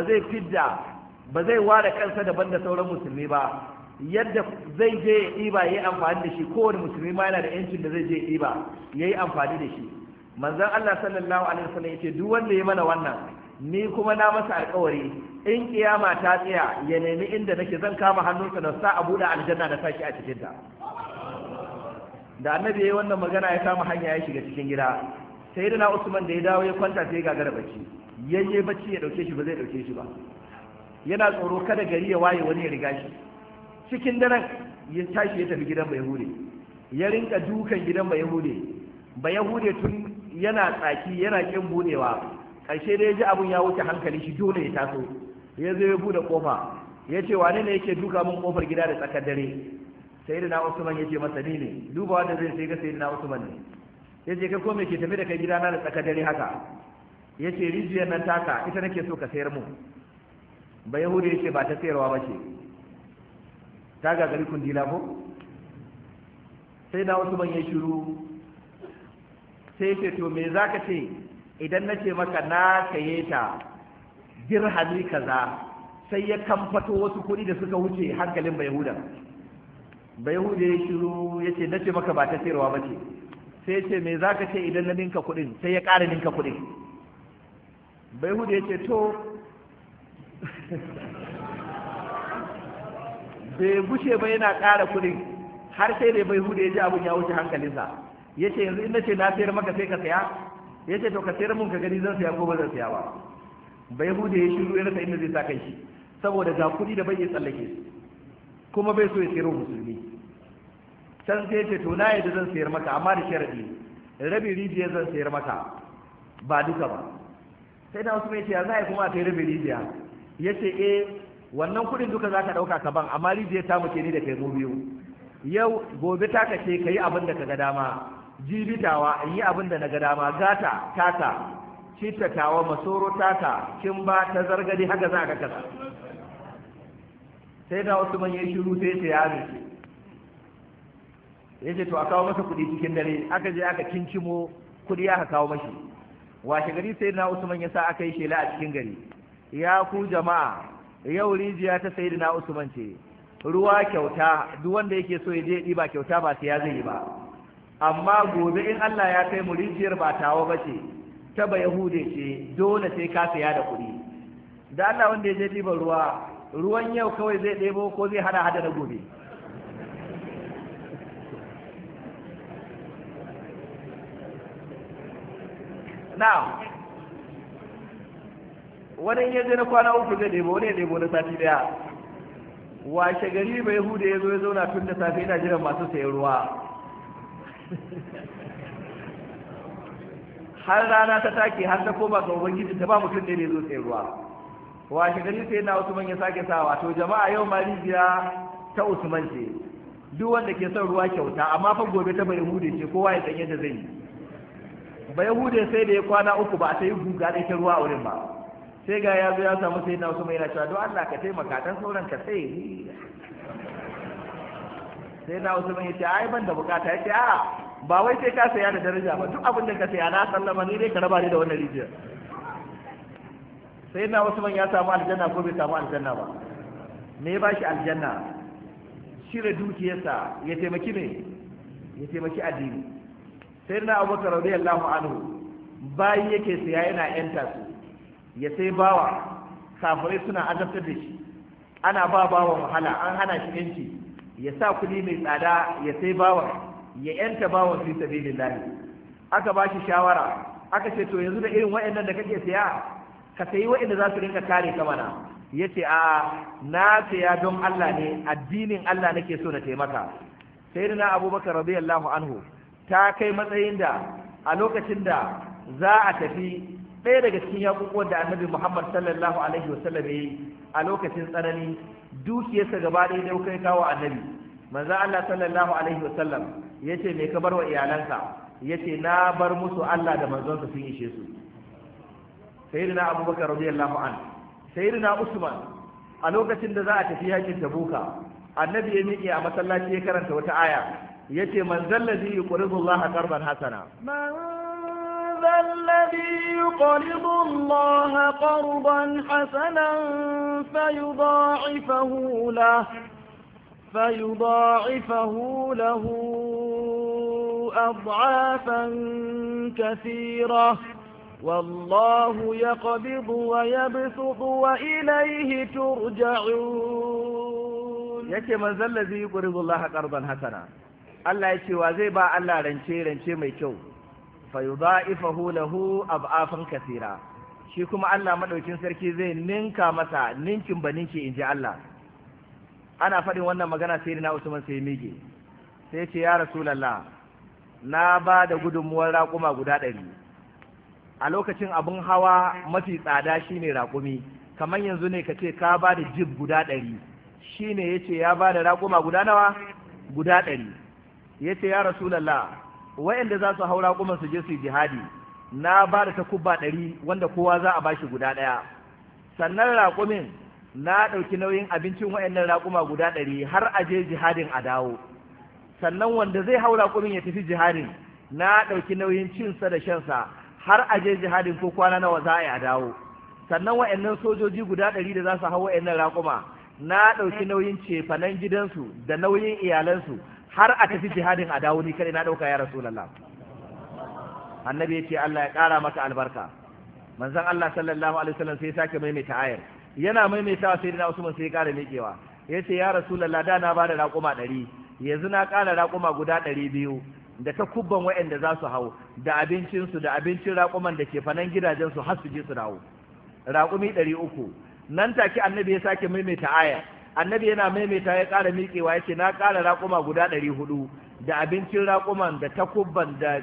ba zai ware kansa daban da sauran musulmi ba, yadda zai je ya ɗiba ya yi amfani da shi, kowane musulmi ma yana da yancin da zai je ya ɗiba ya yi amfani da shi. Manzon Allah sallallahu alaihi wasallam ya ce duk wanda ya mana wannan, ni kuma na masa alƙawari in kiyama ta tsaya ya nemi inda nake zan kama hannunsa da sa a buɗe aljanna da saki a cikin ta. Da annabi yayi wannan magana ya kama hanya ya shiga cikin gida. Sayyidina Usman da ya dawo ya kwanta sai ya gagara bacci, yayye bacci ya dauke shi ba zai dauke shi ba, yana tsoro kada gari ya waye wani ya riga shi. Cikin daren ya tashi ya tafi gidan Bayahude, ya rinka dukan gidan Bayahude tun yana tsaki yana kin budewa, ƙarshe da ya ji abun ya wuce hankali shi, dole ya taso ya zo ya bude kofa ya ce wane ne yake duka min kofar gida da tsakar dare? Sayyidina Usman ya ce masa ni ne. Duba wanda zai sai ga Sayyidina Usman ne. Ya ce kai ko me ke tafi da kai gidana da tsakar dare haka? Ya ce rijiyar nan taka ita nake so ka sayar mu. Bayahude ya ce ba ta sayarwa ba ce, ta gagari kundila ko? Sayyidina Usman ya shiru, sai ya ce to me za ka ce idan na ce maka na saye ta dirhami kaza, sai ya kamfato wasu kuɗi da suka wuce hankalin Bayahude ya shiru ya ce na ce maka ba ta sayarwa ba ce. Sai ya ce me za ka ce idan na ninka kuɗin, sai ya ƙara ninka kuɗin. Bayahude ya ce to bai gushe ba yana ƙara kuɗin har sai da Bayahude ya ji abin ya wuce hankalinsa. Ya ce yanzu in na ce na sayar maka sai ka saya? Ya ce to ka sayar mun ka gani zan saya ko ba zan saya ba. Bayahude ya shiru ya rasa inda zai sa kai shi, saboda ga kuɗi da bai iya tsallake kuma bai so ya sayar musulmi. Can sai ya ce to na yadda zan sayar maka, amma da sharadi rabi rijiyar zan sayar maka ba duka ba. Sai da wasu mai ce ya za a yi kuma a kai rabi rijiya? Ya ce wannan kuɗin duka za ka ɗauka ka ban, amma rijiyar ta muke ni da kai mu biyu. Yau gobe ta kace ka yi abin da ka ga dama, jibitawa in yi abin da na ga dama, gata taka, cittatawa, masoro taka, kimba ta zargadi, haka za ka kasa. Sai da wasu man yi shiru sai ya amince. Ya ce to a kawo masa kuɗi cikin dare, aka je aka kincimo kuɗi aka kawo mashi. Washe gari sai na Usman ya sa aka yi shela a cikin gari, ya ku jama'a yau rijiya ta Sayyidina Usman ce, ruwa kyauta, duk wanda yake so ya je ɗiba kyauta ba sai ya zai yi ba. Amma gobe in Allah ya kai mu rijiyar ba tawa ba ce, ta Bayahude ce, dole sai ka saya da kuɗi. Da Allah wanda ya je ɗiban ruwan yau kawai zai ɗebo ko zai hada na gobe? Now, wani ya je na kwana uku zai ɗebo, wani ya ɗebo na sati ɗaya. Washe gari Bayahude ya zo ya zauna tun da safe yana jiran masu sayan ruwa. Har rana ta take har ta koma ga Ubangiji ta ba mutum ne zo sayan ruwa. Washe gari sai na Usman ya sake sawa, to jama'a yau ma rijiya ta Usman ce, duk wanda ke son ruwa kyauta, amma fa gobe ta Bayahude ce, kowa ya san yadda zai yi. ba yahude sai da ya kwana uku ba a sai guga da ta ruwa a wurin ba, sai ga ya zo ya samu sai na wasu mai yana cewa don Allah ka taimaka dan sauran ka sai na wasu mai yace ai ban da bukata yace a ba wai sai ka saya da daraja ba, duk abin da ka saya na sallama ni dai ka raba ni da wannan rijiyar. sai na wasu man ya samu aljanna ko bai samu aljanna ba? me ba shi aljanna? shire dukiyarsa ya taimaki me? ya taimaki addini. sai na Abubakar radiyallahu anhu bayi yake saya yana yanta su, ya sai bawa kafirai suna azabtar da shi, ana ba bawa wahala, an hana shi yanci, ya sa kuɗi mai tsada ya sai bawa, ya yanta bawan fi sabilillah. aka ba shi shawara, aka ce to yanzu da irin waɗannan da kake saya ka sayi waɗanda za su rinka kare ka mana. yace a na saya don Allah ne, addinin Allah nake so na taimaka. sayyidina Abubakar radiyallahu anhu ta kai matsayin da a lokacin da za a tafi ɗaya daga cikin yaƙuƙuwan da annabi Muhammad sallallahu alaihi wasallam ya yi a lokacin tsanani, dukiyarsa gaba ɗaya da kai kawo annabi. manzo Allah sallallahu alaihi wasallam yace me ka bar wa iyalanka? yace na bar musu Allah da manzonsa sun ishe su. sayyidina Abubakar radiyallahu anhu, sayyidina Usman a lokacin da za a tafi yakin Tabuka, annabi ya miƙe a masallaci ya karanta wata aya yace man zallazi yuqridu Allah qardan hasana. ذا الذي يقرض الله قرضا حسنا فيضاعفه له أضعافا كثيرة والله يقبض ويبسط وإليه ترجعون. yake man zallazi yuqridu Allah qardan hasana, Allah yace wa zai ba Allah rance mai kyau, fayudha'ifahu lahu ab'afan kathira, shi kuma Allah madaukin sarki zai ninka masa ninkin baninki inji Allah. ana faɗin wannan magana sai na Usman sai mige sai ce ya Rasulullah, na ba da gudunmuwar raƙuma guda 100. a lokacin abun hawa mafi tsada shine raƙumi, kamar yanzu ne ka ce ka ba da jib guda 100, shine yace ya ba da raƙuma guda nawa? guda 100. yace ya Rasulullah, wa'anda za su haura kuma su je su yi jihadi, na ba da takubba 100 wanda kowa za a bashi guda 1. sannan raƙumin na ɗauki nauyin abincin wa'annan raƙuma guda 100 har a je jihadin a dawo. sannan wanda zai haura raƙumin ya tafi jihadin, na ɗauki nauyin cinsa da shansa har a je jihadin ko kwana nawa za a yi a dawo. sannan wa'annan sojoji guda 100 da za su hau wa'annan raƙuma, na ɗauki nauyin cefanen gidansu da nauyin iyalansu har a tafi jihadin a dawo, ni kare na dauka ya Rasulullah. annabi yace Allah ya kara maka albarka. manzon Allah sallallahu alaihi wasallam sai ya sake maimaita ayar, yana maimaitawa sai na Usman sai ya kara miƙewa yace ya Rasulullah, da na bada raƙuma 100, yanzu na kara raƙuma guda 200 da ta kubban waɗanda za su hau da abincin su da abincin raƙuman da ke fanan gidajen su har su je su dawo, raƙumi 300. nan take annabi ya sake maimaita ayar, annabi yana maimaita ya ƙara miƙewa yace na ƙara raƙuma guda 400 da abincin raƙuman da takubban da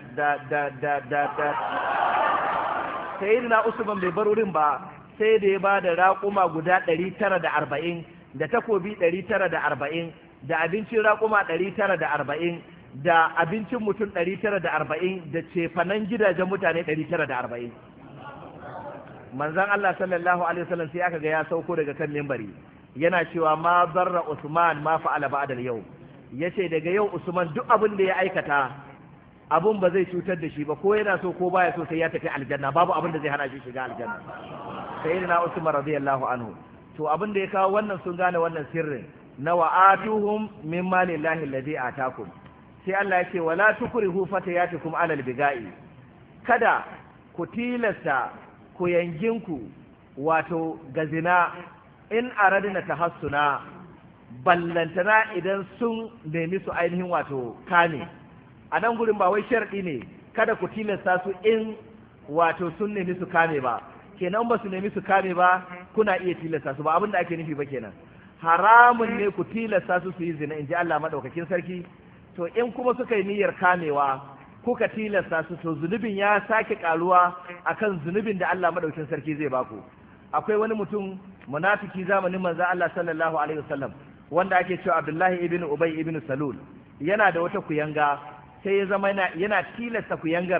sayyidina Usman bai bar wurin ba sai da ya ba da raƙuma guda 940 da takobi 940 da abincin raƙuma 940 da abincin mutum 940 da cefanen gidajen mutane 940. manzon Allah sallallahu alaihi wasallam sai aka ga ya sauko daga kan minbari yana cewa ma zarra Usman ma fa'ala ba'da al-yawm, yace daga yau Usman duk abin da ya aikata abun ba zai cutar da shi ba, ko yana so ko baya so sai ya tafi aljanna, babu abin da zai hana shi shiga aljanna. sayyidina Usman radiyallahu anhu, to abin da ya kawo wannan sun gane wannan sirrin na wa'atuhum min malillahi alladhi atakum. sai Allah ya ce wala tukrihu fatayatukum alal bigai, kada ku tilasta ku yanginku wato gazina in aradna tahassuna, ballantana idan sun nemi su ainihin wato kame. a nan gurin ba wai sharɗi ne kada ku tilasta su in wato sun nemi su kame ba, kenan ba su nemi su kame ba kuna iya tilasta su ba, abin da ake nufi ba kenan. haramun ne ku tilasta su su yi zina in ji Allah madaukakin sarki. to in kuma suka yi niyyar kamewa kuka tilasta su, to zunubin ya sake karuwa akan zunubin da Allah madaukakin sarki zai baku. akwai wani mutum munafiki zamanin manzo Allah sallallahu alaihi wasallam wanda ake cewa Abdullahi ibn Ubay ibn Salul, yana da wata kuyanga sai ya zama yana tilasta kuyangar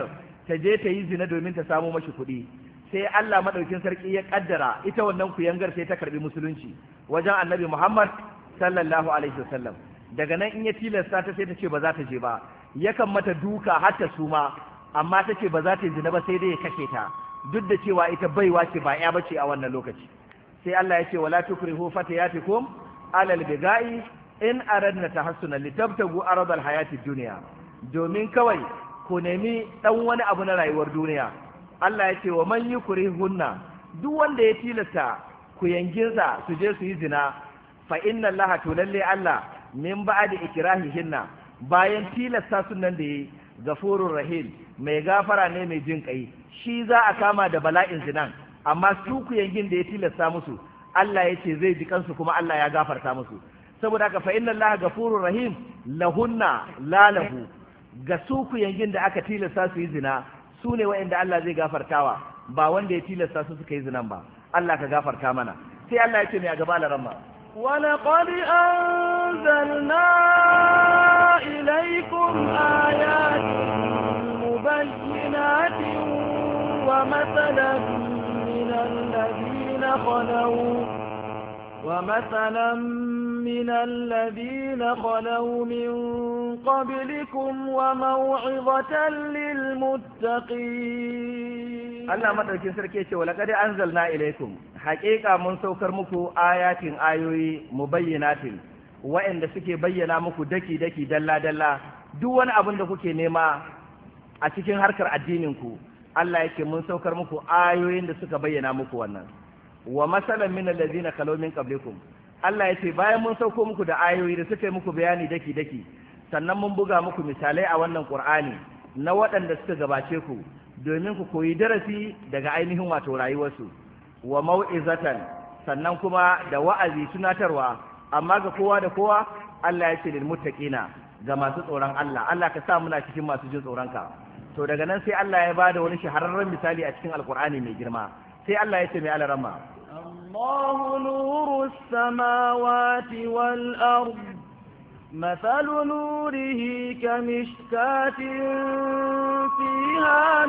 ta je ta yi zina domin ta samu mashi kuɗi. Sai Allah madaukin sarki ya kaddara ita wannan kuyangar sai ta karbi musulunci wajen Annabi Muhammad sallallahu alaihi wasallam. Daga nan in ya tilasta ta sai ta ce ba za ta je ba, yakan mata duka har ta suma, amma ta ce ba za ta yi zina ba sai dai ya kashe ta, duk da cewa ita baiwa ce ba ya bace a wannan lokaci. Sai Allah ya ce wala tukrihu fatayatikum alal bigai in aradna tahassuna litabtagu aradal hayati dunya, domin kawai ku nemi dan wani abu na rayuwar duniya. Allah ya ce wa man yukrihunna, duk wanda ya tilasta ku yanginsa su je su yi zina, fa inna Allah to lalle Allah min ba'di ikrahihinna, bayan tilasta sunan da yi, gafurur rahim, mai gafara ne mai jin kai. Shi za a kama da bala'in zinan, amma su ku yangin da ya tilasta musu Allah ya ce zai ji kansu kuma Allah ya gafarta musu. Saboda haka fa inna Allah gafurur rahim lahunna la lahu, ga su ku yangin da aka tilasta su yi zina su ne wa'anda Allah zai gafartawa, ba wanda ya tilasta su suka yi zinan ba. Allah ka gafarta mana. Sai Allah ya ce mai a gaba laramma, ولقد أنزلنا إليكم آيات مبينات ومثلا من الذين خلوا من قبلكم وموعظة للمتقين. Allah madaukin sarki yace wala qad anzalna ilaykum, haqiqa mun saukar muku ayatin ayoyi mubayyinatin, wa'anda suke bayyana muku daki daki dalla dalla duk wani abin da kuke nema a cikin harkar addinin ku. Allah yake mun saukar muku ayoyin da suka bayyana muku wannan. Wa masalan min allazina khalaw min qablikum, Allah yace bayan mun sauko muku da ayoyi da suka yi muku bayani daki daki, sannan mun buga muku misalai a wannan Qur'ani na waɗanda suka gabace ku domin ku koyi darasi daga ainihin wato rayuwarsu. Wa mau'izatan, sannan kuma da wa'azi tunatarwa, amma ga kowa da kowa. Allah yace lil muttaqina, ga masu tsoron Allah. Allah ka sa muna cikin masu jin tsoronka. To daga nan sai Allah ya bada wani shahararren misali a cikin Alkur'ani mai girma. Sai Allah ya ce mai alarama, Allahu nuru samawati wal ard, mathalu nurihi kamishkatin fiha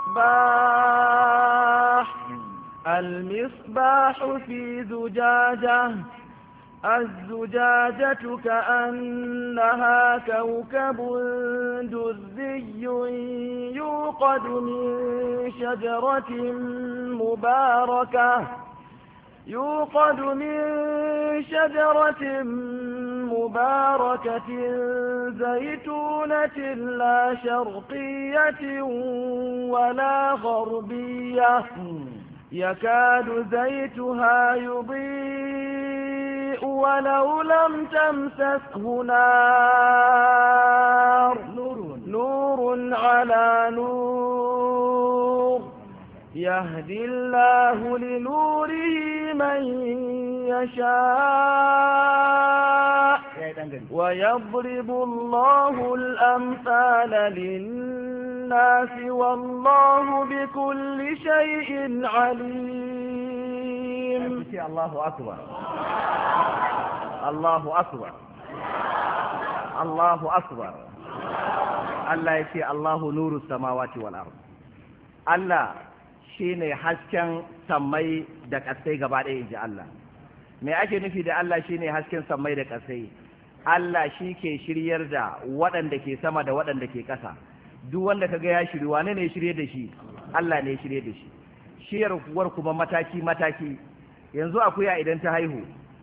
misbah, المصباح في زجاجة، الزجاجة كأنها كوكب دري يوقد من شجرة مباركة زيتونة لا شرقية ولا غربية يكاد زيتها يضيء ولو لم تمسسه نار، نور على نور، يهدي الله لنوره من يشاء ويضرب الله الأمثال للناس والله بكل شيء عليم. الله أكبر، الله أكبر، الله أكبر. الله يشي الله نور السماوات والأرض. الله shine hasken sammai da ƙasai gaba ɗaya, inji Allah. Me ake nufi da Allah shine hasken sammai da ƙasai? Allah shi ke shiryar da waɗanda ke sama da waɗanda ke ƙasa. Duk wanda kaga ya shiri, wane ne ya shirye da shi? Allah ne ya shirye da shi. Shiryarwar kuma mataki mataki. Yanzu akuya idan ta haihu,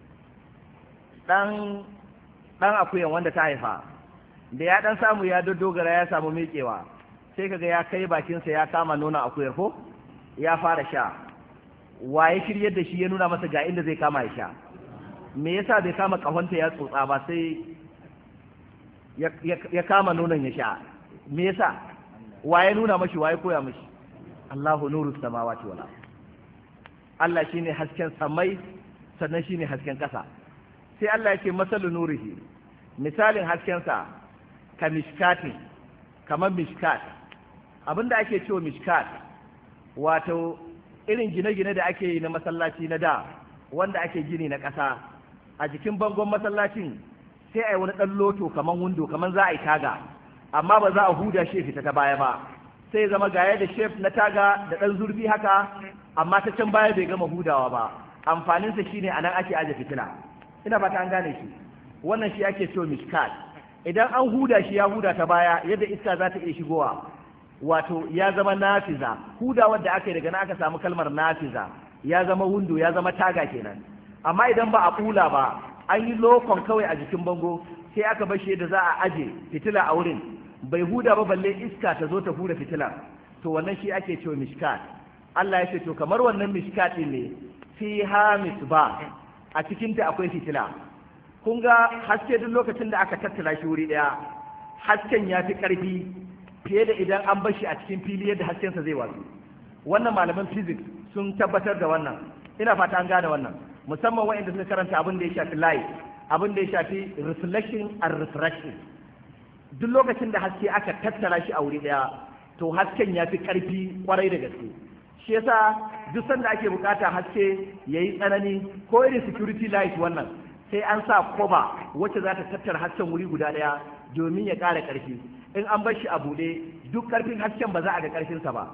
ɗan akuyan wanda ta haifa, da ya ɗan samu ya dogara ya samu miƙewa, sai kaga ya kai bakinsa ya kama nonon akuyar ko ya fara sha. Waye shiryar da shi ya nuna masa ga inda zai kama ya sha? Me yasa bai kama kahonta ya tsotsa ba sai ya kama nonon ya sha? Me yasa? Waye nuna mashi, waye koya mashi? Allahu nuru samawati wal ard. Allah shine hasken samai, sannan shine hasken ƙasa. Sai Allah yake masalu nurihi, misalin haskensa ka mishkatin, kamar mishkat. Abinda ake cewa mishkat, wato irin gine-gine da ake yi na masallaci na da, wanda ake gini na ƙasa, a jikin bangon masallacin sai a yi wani ɗan loto kamar windo, kamar za a yi taga, amma ba za a huda shi fita ta baya ba, sai zama gaya da shef na taga da ɗan zurfi haka amma ta can baya bai gama hudawa ba. Amfaninsa shine a nan ake aje fitila. Ina fata an gane shi. Wannan shi ake cewa mishkat. Idan an huda shi ya huda ta baya yadda iska za ta iya shigowa, wato ya zama nafiza. Huda wadda aka yi daga nan aka samu kalmar nafiza, ya zama windo, ya zama taga kenan. Amma idan ba a kula ba, an yi lokon kawai a jikin bango, sai aka bar shi yadda za a aje fitila a wurin, bai huda ba balle iska ta zo ta huda fitila, to wannan shi ake cewa mishkat. Allah ya ce to kamar wannan mishkat din ne, fiha misbah, a cikinta akwai fitila. Kun ga haske duk lokacin da aka tattara shi wuri ɗaya, hasken ya fi ƙarfi fiye da idan an bar shi a cikin fili yadda haskensa zai watsu. Wannan malaman physics sun tabbatar da wannan. Ina fata an gane wannan, musamman waɗanda suka karanta abin da ya shafi light, abin da ya shafi reflection and refraction. Duk lokacin da haske aka tattara shi a wuri ɗaya, to hasken ya fi ƙarfi ƙwarai da gaske. Shi yasa duk sanda ake bukata haske yayi tsanani ko irin security light wannan, sai an sa koba wacce za ta tattara hasken wuri guda ɗaya domin ya ƙara ƙarfi. In an bar shi a buɗe, duk ƙarfin hasken ba za a ga ƙarfinsa ba.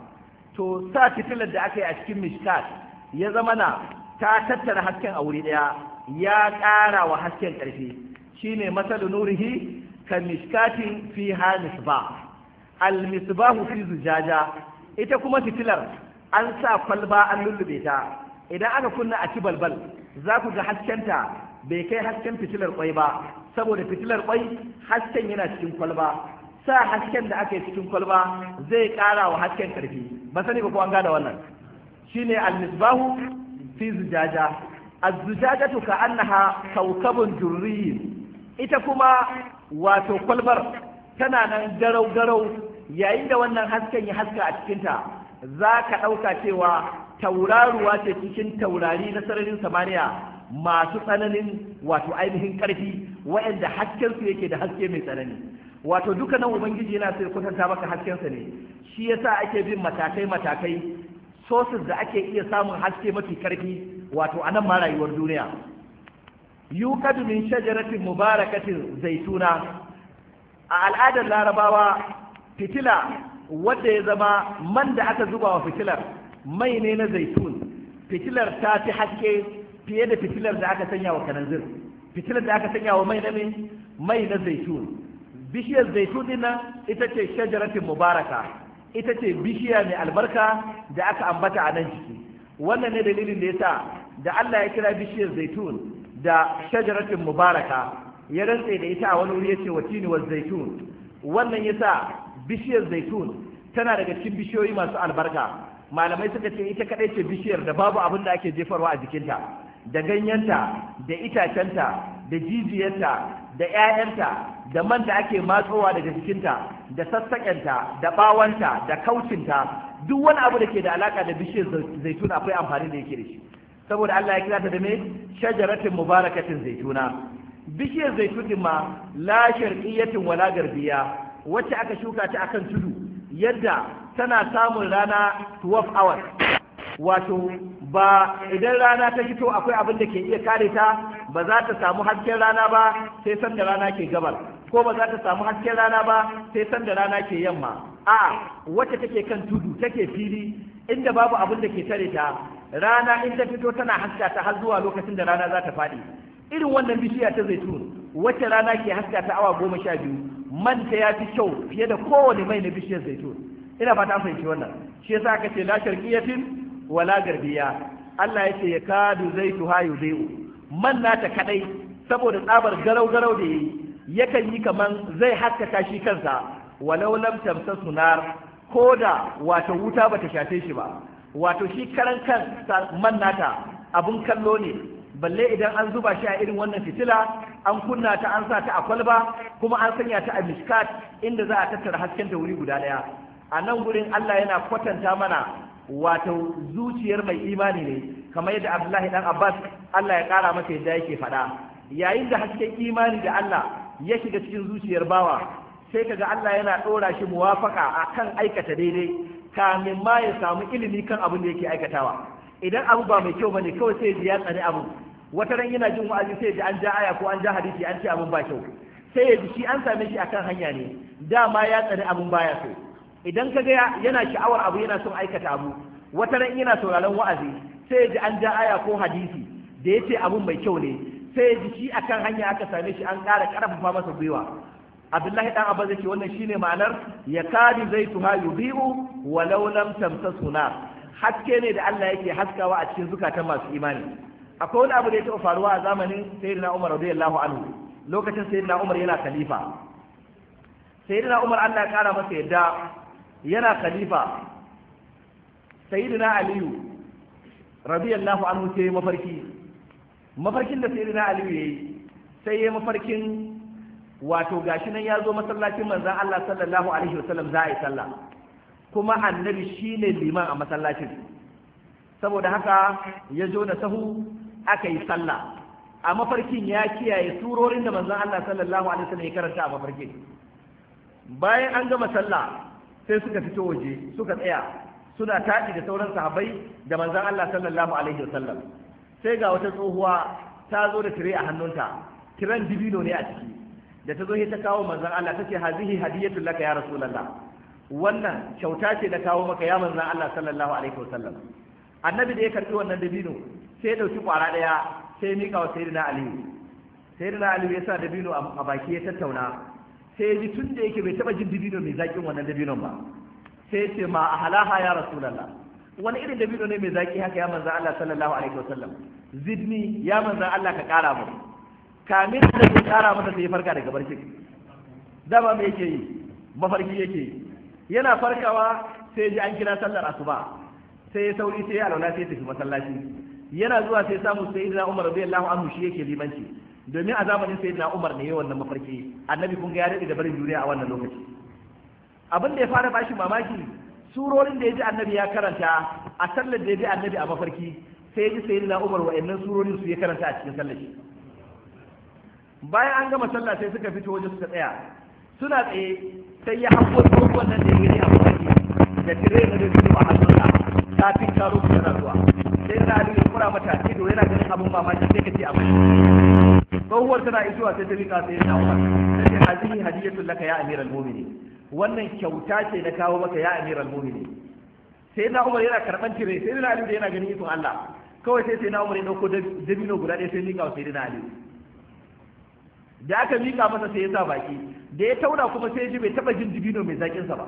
To sa fitilar da aka yi a cikin mishkat ya zama na ta tattara hasken a wuri ɗaya, ya ƙara wa hasken ƙarfi. Shine masalu nurihi ka mishkatin fiha misbah. Al misbahu fi zujaja. Ita kuma fitilar an sa kwalba an lullube ta. Idan aka kunna a ci balbal, za ku ga haskenta bai kai hasken fitilar kwai ba, saboda fitilar kwai hasken yana cikin kwalba. Sa hasken da aka yi cikin kwalba zai ƙara wa hasken ƙarfi. Ba sani ba ko an gane wannan. Shine al-misbahu fi zujaja. Az-zujajatu ka annaha kawkabun durri. Ita kuma wato kwalbar tana nan garau garau, yayin da wannan hasken ya haska a cikinta za ka ɗauka cewa tauraruwa ce cikin taurari na sararin samaniya masu tsananin wato ainihin ƙarfi, waɗanda haskensu yake da haske mai tsanani. Wato duka nan ubangiji yana so ya kwatanta maka haskensa ne, shi yasa ake bin matakai sources da ake iya samun haske mafi ƙarfi, wato a nan ma rayuwar duniya. Yuqadu min shajaratin mubarakatin zaituna. A al'adar larabawa, fitila wadda ya zama man da aka zuba wa fitilar mai ne na zaitun. Fitilar ta fi haske fiye da fitilar da aka sanya wa kananzir. Fitilar da aka sanya wa mai na zaitun. Bishiyar zaitun din nan ita ce shajaratin mubaraka, ita ce bishiya mai albarka da aka ambata a nan ciki. Wannan ne dalilin da yasa da Allah ya kira bishiyar zaitun da shajaratin mubaraka, ya rantse da ita a wani wuri yace watini wa zaitun. Wannan yasa bishiyar zaitun tana daga cikin bishiyoyi masu albarka. Malamai suka ce ita kadai ce bishiyar da babu abin da ake jefarwa a jikinta, da ganyenta, da itacenta, da jijiyarta, da 'ya'yanta, da man da ake matsowa daga jikinta, da sassaƙenta, da ɓawanta, da kaucinta, duk wani abu da ke da alaka da bishiyar zaitun akwai amfani da yake da shi. Saboda Allah ya kira ta da me? Shajaratin mubarakatin zaituna. Bishiyar zaitun din ma la sharqiyyatin wala garbiya, wacce aka shuka ta akan tudu yadda tana samun rana 12 hours. Wato ba idan rana ta fito akwai abin da ke iya kare ta, ba za ta samu hasken rana ba sai san da rana ke gabar, ko ba za ta samu hasken rana ba sai san da rana ke yamma. A wacce take kan tudu, take fili, inda babu abin da ke tare ta, rana in ta fito tana haska ta har zuwa lokacin da rana za ta faɗi. Irin wannan bishiya ta zaitun wacce rana ke haska ta awa 12, manta ya fi kyau fiye da kowane mai na bishiyar zaitun. Ina fata an fahimci wannan. Shi yasa aka ce la sharqiyatin wala garbiya. Allah ya ce ya kadu zaitu hayu zai'u. Man nata kadai saboda tsabar garau garau da yakan yi kaman zai haskaka shi kansa, walau lam tamsasu nar, koda wato wuta bata shafe shi ba. Wato shi karan kan man nata abun kallo ne, balle idan an zuba shi a irin wannan fitila, an kunna ta, an sa ta a kwalba, kuma an sanya ta a miskat inda za a tattara hasken ta wuri guda daya. A nan gurin Allah yana kwatanta mana wato zuciyar mai imani ne, kamar yadda Abdullahi dan Abbas Allah ya kara masa yadda yake faɗa. Yayin da hasken imani da Allah ya shiga cikin zuciyar bawa, sai kaga Allah yana ɗora shi muwafaka akan aikata daidai, kamin ma ya samu ilimi kan abin da yake aikatawa. Idan abu ba mai kyau bane, kawai sai ya tsani abu. Wata ran yana jin wa'azi sai ji an ja aya ko an ja hadisi an ce abin ba kyau, sai ya ji shi an same shi akan hanya ne, dama ya tsani abin baya so. idan ka ga yana sha'awar abu yana son aikata abu, wata ran yana sauraron wa'azi sai ya ji an ja aya ko hadisi da yace abun mai kyau ne, sai ya ji shi akan hanya aka same shi an ƙara ƙarfafa masa gwiwa. Abdullahi dan Abbas yake wannan shine ma'anar yakadi zaituha yudhi'u walau lam tamsasu nar. Haske ne da Allah yake haskawa a cikin zukatan masu imani. Akwai wani abu da ya taɓa faruwa a zamanin Sayyidina Umar radiyallahu anhu, lokacin Sayyidina Umar yana khalifa. Sayyidina Umar Allah ya kara masa yadda yana khalifa. Sayyidina Aliyu radiyallahu anhu sai mafarkin da Sayyidina Aliyu yayi, sai ya mafarkin wato gashi nan ya zo masallacin manzon Allah sallallahu alaihi wasallam za a yi sallah, kuma annabi shine liman a masallacin. Saboda haka ya zo da sahu aka yi sallah. A mafarkin ya kiyaye surorin da manzon Allah sallallahu alaihi wasallam ya karanta a mafarkin. Bayan an gama sallah sai suka fito waje suka tsaya suna taɗi da sauran sahabbai da manzon Allah sallallahu alaihi wasallam. Sai ga wata tsohuwa ta zo da tire a hannunta, tiran dibino ne a ciki. Da ta zo ta kawo manzon Allah tace hazihi hadiyatul laka ya rasulullah, wannan kyauta ce da kawo maka ya manzon Allah sallallahu alaihi wasallam. Annabi da ya karbi wannan dabino sai ya dauki kwara daya sai ya mika wa sayyidina Ali ya sa dabino a baki ya tattauna, sai ya ji tun da yake bai taba jin dabino mai zakin wannan dabinon ba, sai ya ce ma ahalaha ya rasulullah, wani irin dabino ne mai zaki haka ya manzon Allah sallallahu alaihi wasallam, zidni ya manzon Allah ka kara mu. Kamin da ya kara masa sai ya farka daga barci. Dama me yake yi? Mafarki yake yi. Yana farkawa sai ya ji an kira sallar asuba, sai ya sauri sai ya alwala sai ya tafi masallaci. Yana zuwa sai samu sayyidina Umar radiyallahu anhu shi yake limanci, domin a zamanin sayyidina Umar ne wannan mafarki. Annabi kun ga ya dade da barin duniya a wannan lokaci. Abin da ya fara bashi mamaki, surorin da ya ji annabi ya karanta a sallar da ya ji annabi a mafarki, sai ya ji sayyidina Umar wa'annan surorin su ya karanta a cikin sallar shi. Bayan an gama sallah sai suka fito waje suka tsaya, suna tsaye sai ya hango tsohuwan nan da ya gani a mafarki da tire na da biyu a hannunsa ta fi karo su tana zuwa. Sai na Ali ya kura mata ido yana ganin abin mamaki sai ka ce a mai. Tsohuwar tana isuwa sai ta rika sai na Umar ta ce hazihi hadiyatul laka ya amiral mu'minin, wannan kyauta ce na kawo maka ya amiral mu'minin. Sai na Umar yana karban tire, sai na Ali da yana ganin ikon Allah kawai sai na Umar ya dauko dabino guda ɗaya sai mika wa sai na Ali. Da aka mika masa sai ya sa baki, da ya tauna kuma sai ya ji bai taba jin dibino mai zakin sa ba.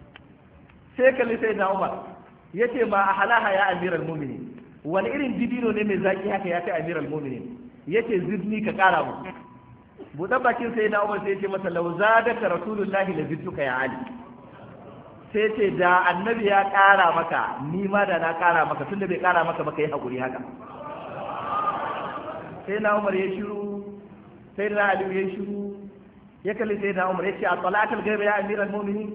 Sai kalli sai na Umar yace ma ahalaha ya amiral mu'minin, wani irin dibino ne mai zaki haka ya kai amiral mu'minin? Yace zidni ka kara mu. Budan bakin sai na Umar sai ya ce masa law zadaka rasulullahi la zidtuka ya Ali. Sai ce da annabi ya kara maka ni ma da na kara maka, tunda bai kara maka ba kai hakuri haka. Sai na Umar ya shiru, sai na Ali ya shiru, ya kalli sai na Umar ya ce a talatul gaiba ya amiral mu'minin,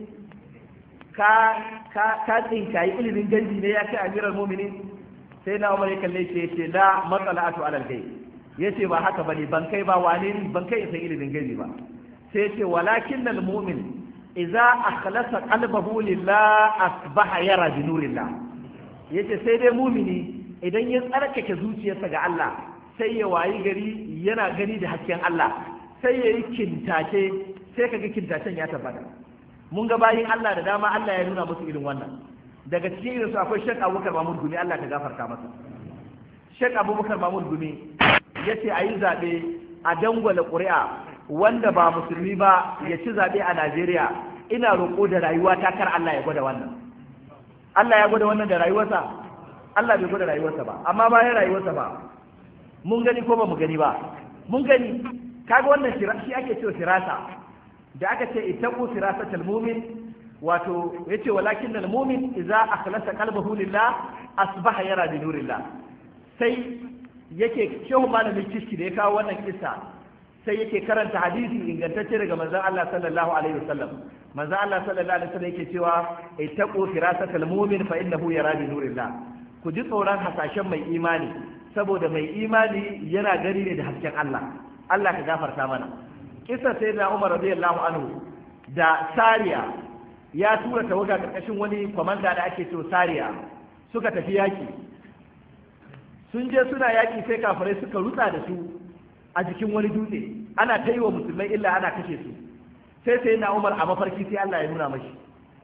ka tsinka yi ilimin gaibi ne ya kai amiral mu'minin? Sai na Umar ya kalle shi ya ce la matsalatu alal gaibi, ya ce ba haka bane, ban kai ba, wane ni ban kai san ilimin gaibi ba. Sai ya ce walakinnal mu'min idza akhlasa qalbahu lillah asbaha yara bi nurillah. Yace sai dai mu'mini idan ya tsarkake zuciyarsa ga Allah sai ya wayi gari yana gani da hasken Allah, sai ya yi kintace, sai kaga kintacen ya tabbata. Mun ga bayin Allah da dama Allah ya nuna musu irin wannan. Daga cikin irinsu akwai Sheikh Abubakar Mahmud Gumi, Allah ka gafarta masa. Sheikh Abubakar Mahmud Gumi ya ce a yi zaɓe a dangwala ƙuri'a wanda ba musulmi ba ya ci zaɓe a Najeriya, ina roƙo da rayuwa ta kar Allah ya gwada wannan. Allah ya gwada wannan da rayuwarsa? Allah bai gwada rayuwarsa ba, amma bayan rayuwarsa ba. Mun gani ko ba mu gani ba? Mun gani. Kaga wannan shi ake cewa firasa. Da aka ce ittaqu firasatal mu'min, wato yace walakinnal mu'min idza akhlasa qalbahu lillah asbaha yara bi nurillah. Sai yake shehu malamin kiski da ya kawo wannan kissa, sai yake karanta hadisi ingantacce daga manzon Allah sallallahu alaihi wasallam. Manzon Allah sallallahu alaihi wasallam yake cewa ittaqu firasatal mu'min fa innahu yara bi nurillah. Ku ji tsoron hasashen mai imani, saboda mai imani yana gani ne da hasken Allah. Allah ka gafarta mana. Kisa sai na Umar radiyallahu anhu da Sariya ya tura tawaga karkashin wani kwamanda da ake cewa Sariya, suka tafi yaki. Sun je suna yaki sai kafirai suka rutsa da su a jikin wani dutse, ana ta yi wa musulmai illa ana kashe su. Sai na Umar a mafarki sai Allah ya nuna mashi,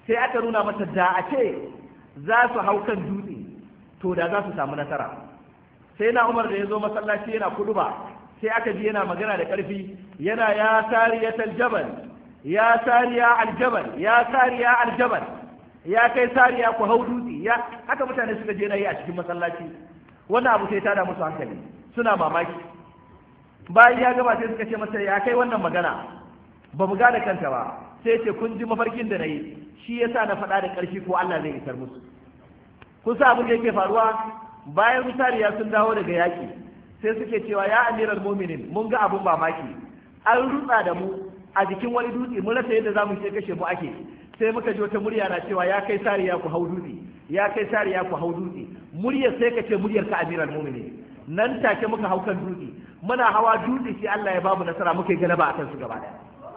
sai aka nuna mata da a ce za su hau kan dutse to da za su samu nasara. sai na Umar da ya zo masallaci yana kuduba sai aka ji yana magana da ƙarfi yana ya sariyatal jabal ya sariya aljabal ya sariya aljabal ya kai sariya ku hau dutse ya haka mutane suka je na yi a cikin masallaci. wannan abu sai tada musu hankali suna mamaki. bayan ya gaba sai suka ce masa ya kai wannan magana ba mu gane kanta ba. sai ce kun ji mafarkin da na yi shi yasa na faɗa da ƙarfi ko Allah zai isar musu. kun sa abin da yake faruwa bayan sariya sun dawo daga yaƙi sai suke cewa ya amiral mu'minin mun ga abun mamaki an rutsa da mu a jikin wani dutse mun rasa yadda zamu ce kashe mu ake. sai muka ji wata murya na cewa ya kai sariya ku hau dutse ya kai sariya ku hau dutse. muryar sai ka ce muryar ka amiral mu'minin. nan take muka hau kan dutse muna hawa dutse sai Allah ya bamu nasara muka yi galaba akan su gaba daya.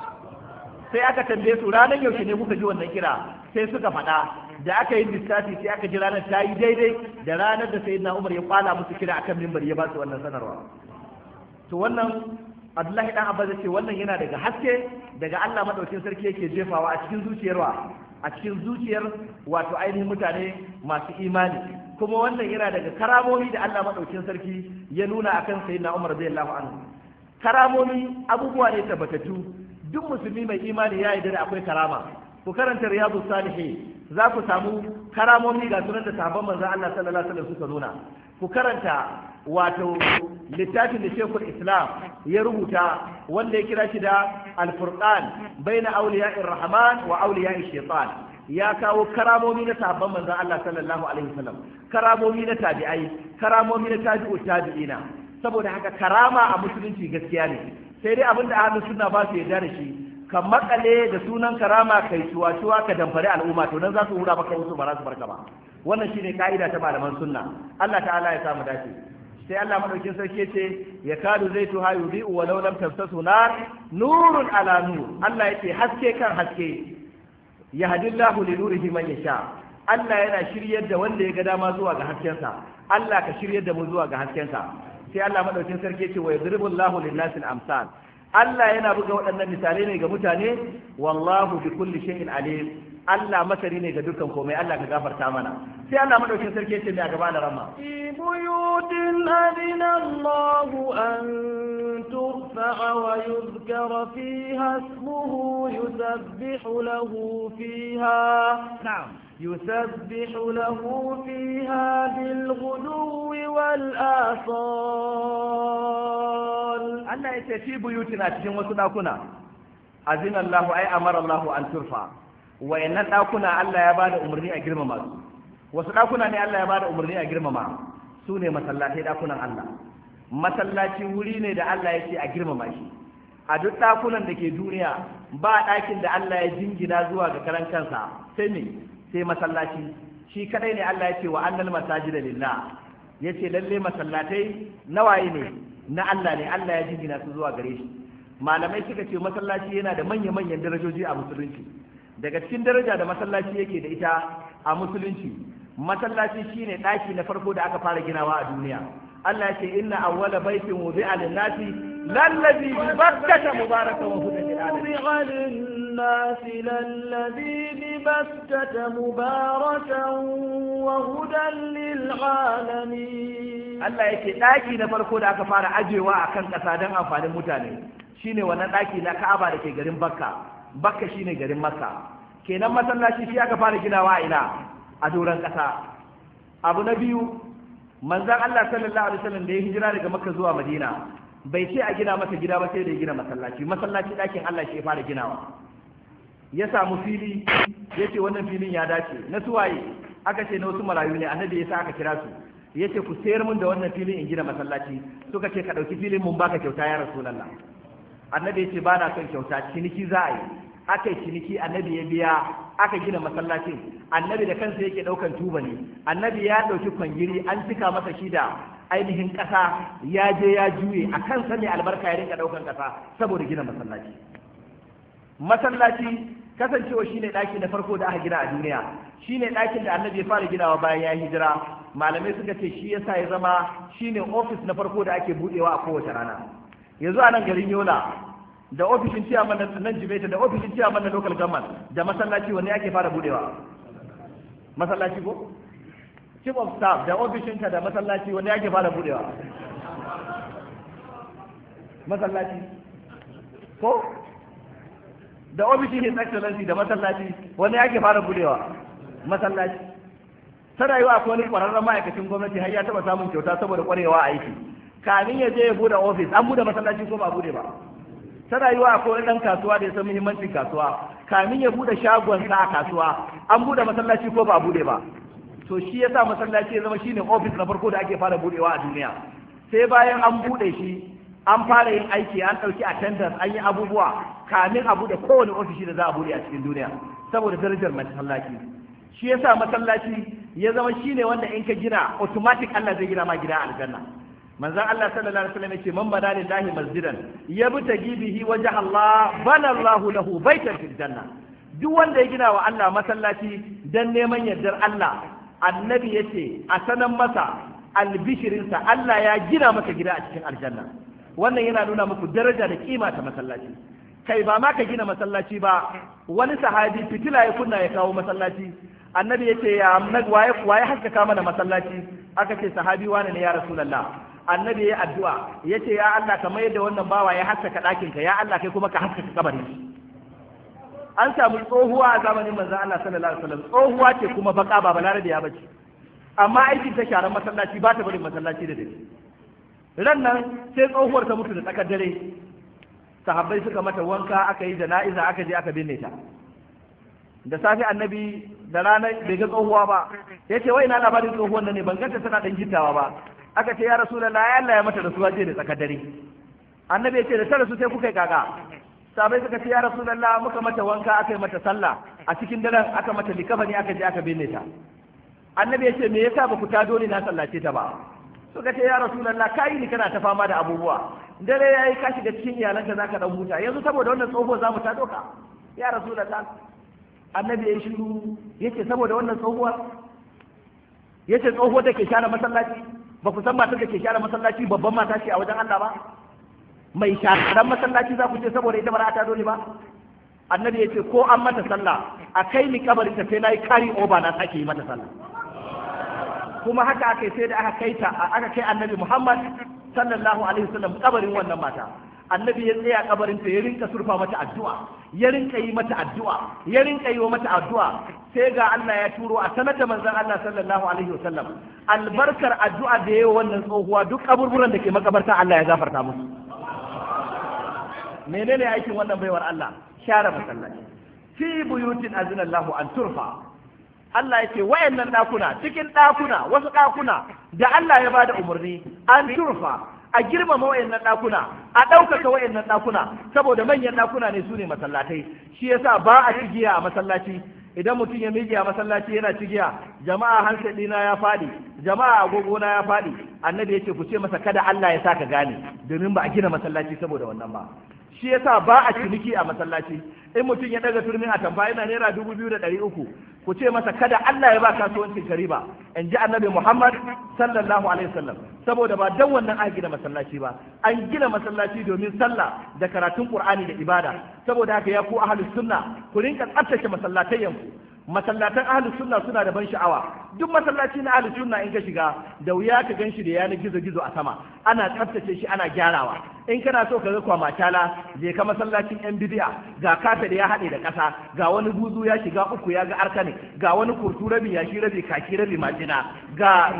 sai aka tambaye su ranar yaushe ne kuka ji wannan kira sai suka faɗa da aka yi lissafi sai aka ji ranar ta yi daidai da ranar da sayyidina Umar ya kwala musu kira akan mimbar ya ba su wannan sanarwa. to wannan Abdullahi dan Abbas ce wannan yana daga haske daga Allah madaukakin sarki yake jefawa a cikin zuciyarwa a cikin zuciyar wato ainihin mutane masu imani. kuma wannan yana daga karamomi da Allah madaukakin sarki ya nuna akan sayyidina Umar radiyallahu anhu. karamomi abubuwa ne tabbatattu duk musulmi mai imani ya yarda da akwai karama. ku karanta riyadus salihin za ku samu karamomi ga sunan da sahabban manzon Allah sallallahu alaihi wasallam suka nuna. ku karanta wato littafin da Sheikhul Islam ya rubuta wanda ya kira shi da Al-Furqan baina awliya'ir Rahman wa awliya'ish Shaitan. ya kawo karamomi na sahabban manzon Allah sallallahu alaihi wasallam, karamomi na tabi'ai, karamomi na tabi'ut tabi'ina. saboda haka karama a musulunci gaskiya ne, sai dai abinda ahlus sunna ba su yarda da shi, ka makale da sunan karama kai tuwa ka damfari al'umma, to nan za su hura maka wasu ba za su barka ba. wannan shine ka'ida ta malaman sunna. Allah ta'ala ya samu dace. sai Allah madaukin sarki ce ya kadu zaitu ha yudhi'u wa law lam tamsasu nar nurun ala nur. Allah yake haske kan haske, yahdillahu li nurihi man yasha. Allah yana shiryar da wanda ya ga dama zuwa ga haskensa. Allah ka shiryar da mu zuwa ga haskensa. sai Allah madaukin sarki ce wa yadribullahu lin-nasi al-amsal. Allah yana buga waɗannan misalai ne ga mutane, wallahu bi kulli shay'in alim. Allah masari ne ga dukkan komai. Allah ka gafarta mana. sai Allah madaukin sarki ce ne a gaba da rama, fi buyutin adina Allah an turfa'a wa yuzkara fiha ismuhu yusabbihu lahu fiha يسبح له فيها بالغدو والآصال. Allah ya ce fi buyutina cikin wasu ɗakuna, azina Allah ai amara Allah an turfa. Wayannan ɗakuna Allah ya bada umarni a girmama su. Wasu ɗakuna ne Allah ya bada umarni a girmama? Su ne masallatai, ɗakunan Allah. Masallaci wuri ne da Allah ya ce a girmama shi. A duk ɗakunan da ke duniya ba ɗakin da Allah ya jingina zuwa ga karan kansa sai ne, sai masallaci. Shi kadai ne Allah ya ce wa annal masajida lillah. Yace lalle masallatai nawaye ne? Na Allah ne. Allah ya jingina su zuwa gare shi. Malamai suka ce masallaci yana da manya-manyan darajoji a musulunci. Daga cikin daraja da masallaci yake da ita a musulunci, masallaci shine daki na farko da aka fara ginawa a duniya. Allah ya ce inna awwala baitin wudi'a lin-nasi lallazi bi bakkata mubarakan wa hudan lin-nasi lallazi bi bakkata mubarakan wa hudan lil-alamin. Allah ya ce daki na farko da aka fara ajewa akan kasa don amfanin mutane shine wannan daki na Ka'aba da ke garin Bakka. Bakka shine garin Makka. Kenan masallaci shi aka fara ginawa a ina? A doron kasa. Abu na biyu, manzon Allah sallallahu alaihi wasallam da ya hijira daga Makka zuwa Madina bai ce a gina masa gida ba sai da ya gina masallaci. Masallaci dakin Allah shi ya fara ginawa. Ya samu fili, ya ce wannan filin ya dace. Na suwaye? Aka ce na wasu marayu ne. Annabi ya sa aka kira su. Ya ce ku sayar mun da wannan filin in gina masallaci. Suka ce ka ɗauki filin mun baka kyauta ya Rasulullah. Annabi ya ce ba na son kyauta, ciniki za a yi. Aka yi ciniki, annabi ya biya, aka gina masallacin. Annabi da kansa yake ɗaukan tubali. Annabi ya ɗauki kwangiri, an cika masa shi da ainihin ƙasa, ya je ya juye, a kansa ne albarka ya rinka ɗaukan ƙasa saboda gina masallaci. Masallaci kasancewa shine ɗaki na farko da aka gina a duniya, shine ɗakin da annabi ya fara ginawa bayan ya hijira. Malamai suka ce shi yasa ya zama shine ofis na farko da ake buɗewa a kowace rana. Yanzu a nan garin Yola da ofishin chairman nan Jimeta da ofishin chairman na local government da masallaci wanne ake fara budewa? Masallaci ko? Chief of staff da ofishin ka da masallaci wanne ake fara budewa? Masallaci ko? Da ofishin His Excellency da masallaci wanne ake fara budewa? Masallaci. Ta rayuwa akwai wani ƙwararren ma'aikacin gwamnati har ya taɓa samun kyauta saboda ƙwarewa aiki. Kamin ya je ya bude ofis an bude masallaci ko ba bude ba? Ta rayuwa akwai wani ɗan kasuwa da ya san muhimmancin kasuwa. Kamin ya bude shagonsa a kasuwa an bude masallaci ko ba bude ba? To shi yasa masallaci ya zama shine ofis na farko da ake fara budewa a duniya. Sai bayan an bude shi an fara yin aiki an ɗauki attendance an yi abubuwa kamin a bude kowane ofishi da za a bude a cikin duniya saboda darajar masallaci. Shi yasa masallaci ya zama shine wanda in ka gina automatic Allah zai gina ma gida aljanna. Manzon Allah sallallahu alaihi wasallam yace man bana lillahi masjidan yabtagi bihi wajha Allah bana Allahu lahu baitan fil janna. Duk wanda ya gina wa Allah masallaci dan neman yardar Allah, annabi yace a sanan masa albishirinsa Allah ya gina masa gida a cikin aljanna. Wannan yana nuna muku daraja da kima ta masallaci. Kai ba ma ka gina masallaci ba, wani sahabi fitila ya kunna ya kawo masallaci. Annabi yace ya waye haskaka mana masallaci? Aka ce sahabi wane ne ya Rasulullah. Annabi ya addu'a yace ya Allah kamar yadda wannan bawa ya haskaka ɗakin ka, ya Allah kai kuma ka haskaka kabarin. An samu tsohuwa a zamanin manzon Allah sallallahu alaihi wasallam, tsohuwa ce kuma baka ba balarabe ya bace, amma aikin ta sharan masallaci ba ta barin masallaci da dare. Ran nan sai tsohuwar ta mutu da tsakar dare, sahabbai suka mata wanka, aka yi jana'iza, aka je aka binne ta. Da safe annabi da rana bai ga tsohuwa ba, yace wai ina labarin tsohuwar nan ne, ban ganta tana dan gittawa ba. Aka ce ya Rasulullah ya Allah ya mata rasuwa je da tsakar dare. Annabi ya ce da ta rasu sai kuka yi kaka. Sabai suka ce ya Rasulullah muka mata wanka, aka yi mata sallah, a cikin daren aka mata likafani, aka je aka binne ta. Annabi ya ce me yasa ba ku tado ni na sallace ta ba? Suka ce ya Rasulullah kai ni kana ta fama da abubuwa, dare yayi ka shiga cikin iyalanka zaka dan huta, yanzu saboda wannan tsoho za mu tado ka ya Rasulullah. Annabi ya shiru yace saboda wannan tsohuwa, yace tsohuwa da ke share masallaci, ba ku san matar da ke share masallaci babban mata ce a wajen Allah ba? Mai sharan masallaci za ku ce saboda ita ba ta dole ba? Annabi yace ko an mata sallah a kai ni kabarin ta sai nayi kari oba na sake yi mata sallah. Kuma haka aka sai da aka kai annabi Muhammad sallallahu alaihi wasallam kabarin wannan mata. Annabi ya tsaya kabarin ta ya rinka surfa mata addu'a, ya rinka yi mata addu'a, ya rinka yi wa mata addu'a, sai ga Allah ya turo a sanar da manzon Allah sallallahu alaihi wasallam albarkar addu'a da yayi wannan tsohuwa duk kaburburan da ke makabarta Allah ya gafarta musu. Menene aikin wannan baiwar Allah? Share masallaci. Fi buyutin azina Allahu an turfa. Allah ya ce wayannan ɗakuna, cikin ɗakuna, wasu ɗakuna da Allah ya bada umarni an turfa, a girmama wayannan ɗakuna, a ɗaukaka wayannan ɗakuna, saboda manyan ɗakuna ne su ne masallatai. Shi yasa ba a cigiya a masallaci. Idan mutum ya miƙe a masallaci yana cigiya, jama'a hansar ɗina ya faɗi, jama'a agogona ya faɗi, annabi ya ce ku ce masa kada Allah ya sa ka gane, domin ba a gina masallaci saboda wannan ba. Shi yasa ba a ciniki a masallaci. In mutum ya daga turmin atamfa yana naira 2,300, ku ce masa kada Allah ya ba kasuwancin ka riba, in ji annabi Muhammad sallallahu alaihi wasallam. Saboda ba dan wannan aka gina masallaci ba, an gina masallaci domin sallah da karatun Qur'ani da ibada. Saboda haka ya ku ahlus sunna ku rinka tsaftace masallatayyanku. Masallatan ahlus sunna suna da ban sha'awa. Duk masallaci na ahlus sunna in ka shiga da wuya ka ganshi da yanar gizo-gizo a sama, ana tsaftace shi ana gyarawa. In kana so ka ga kwamatala je ka masallacin yan bidiya, ga kafe da ya haɗe da ƙasa, ga wani buzu ya shiga uku ya ga arkane, ga wani kurtu rabi ya shi rabi kaki rabi majina, ga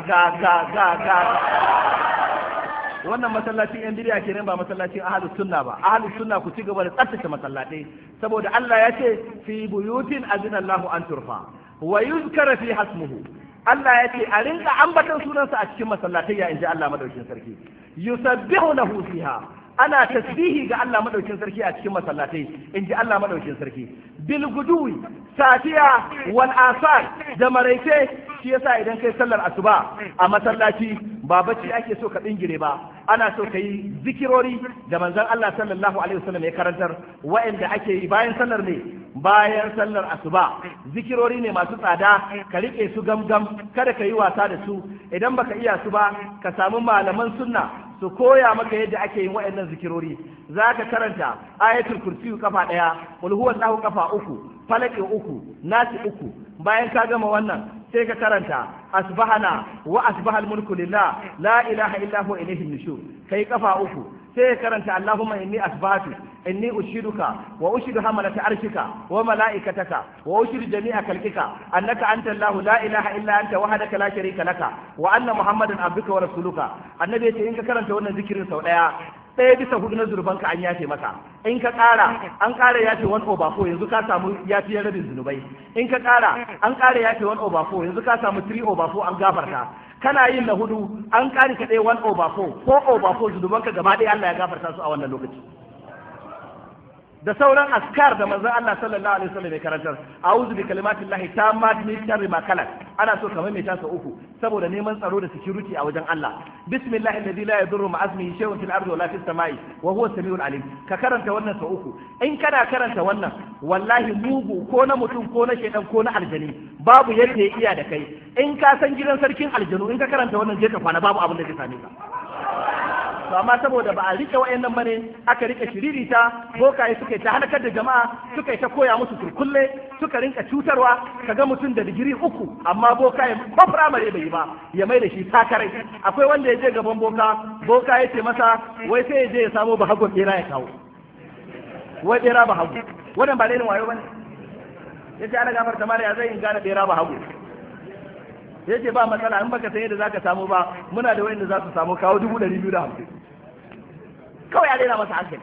wannan masallacin yan bidiya kenan, ba masallacin ahlus sunna ba. Ahlus sunna ku ci gaba da tsaftace masallatai, saboda Allah ya ce fi buyutin azina Allahu an turfa wa yuzkara fi hasmuhu. Allah ya ce a rinka ambatan sunansa a cikin masallatai, ya inji Allah madaukin sarki. Yusabbihunahu fiha, ana tasbihi ga Allah madaukin sarki a cikin masallatai, inji Allah madaukin sarki. Bil guduwi, safiya wal asar, da maraice. Shi yasa idan kai sallar asuba a masallaci ba bacci ake so ka dingire ba, ana so ka yi zikirori da manzon Allah sallallahu alaihi wasallam ya karantar, wa'anda ake yi bayan sallar ne, bayan sallar asuba. Zikirori ne masu tsada, ka rike su gamgam, kada ka yi wasa da su. Idan baka iya su ba, ka samu malaman sunna su koya maka yadda ake yin waɗannan zikirori. Zaka karanta ayatul kursi kafa 1, qul huwallahu kafa 3, falaki 3, nasi 3. Bayan ka gama wannan sai ka karanta asbahana wa asbahal mulku lillah la ilaha illa huwa ilayhi nushur kai kafa 3. sai ka karanta Allahumma inni asbahtu inni ushiduka wa ushidu hamalata arshika wa malaikataka wa ushidu jami'a khalqika annaka anta Allah la ilaha illa anta wahdaka la sharika laka wa anna muhammadan abduka wa rasuluka. Annabi ya ce in ka karanta wannan zikirin sau ɗaya bisa 4 na zurbanka an yafe maka. In ka ƙara an ƙara yafe 1/4 yanzu ka samu yafiyar rabin zunubai. In ka ƙara an ƙara yafe 1/4 yanzu ka samu 3/4 an gafarta. Kana yin na 4 an ƙari ka ɗaya 1/4 4/4 zunubanka gaba ɗaya Allah ya gafarta su a wannan lokaci. Da sauran askar da manzon Allah sallallahu alaihi wasallam ya karantar, a'udhu bi kalimatillahi tammati min sharri ma khalaq, ana so kamar mai tasa 3 saboda neman tsaro da security a wajen Allah. Bismillahi alladhi la yadurru ma'a ismihi shay'un fil ardi wa la fis samai wa huwa as-sami'ul alim. Ka karanta wannan sau 3. In kana karanta wannan wallahi mugu ko na mutum ko na shedan ko na aljani babu yadda ya iya da kai. In ka san gidan sarkin aljanu in ka karanta wannan je ka kwana babu abin da zai same ka. To amma saboda ba a rike wayannan bane aka rike shiririta, bokaye suka ta halakar da jama'a, suka ta koya musu turkulle, suka rinka cutarwa. Kaga mutum da digiri 3 amma bokaye ko firamare bai yi ba ya mai da shi takarai. Akwai wanda ya je gaban boka ya ce masa wai sai ya je ya samu bahagon bera ya kawo, wai bera bahago. Wannan ba dainin wayo bane. Yace ana gafarta mara ya zai in gane bera bahago. Yace ba matsala in baka san yadda zaka samu ba muna da wayanda za su samu kawo 250. Kawai ya daina masa hankali.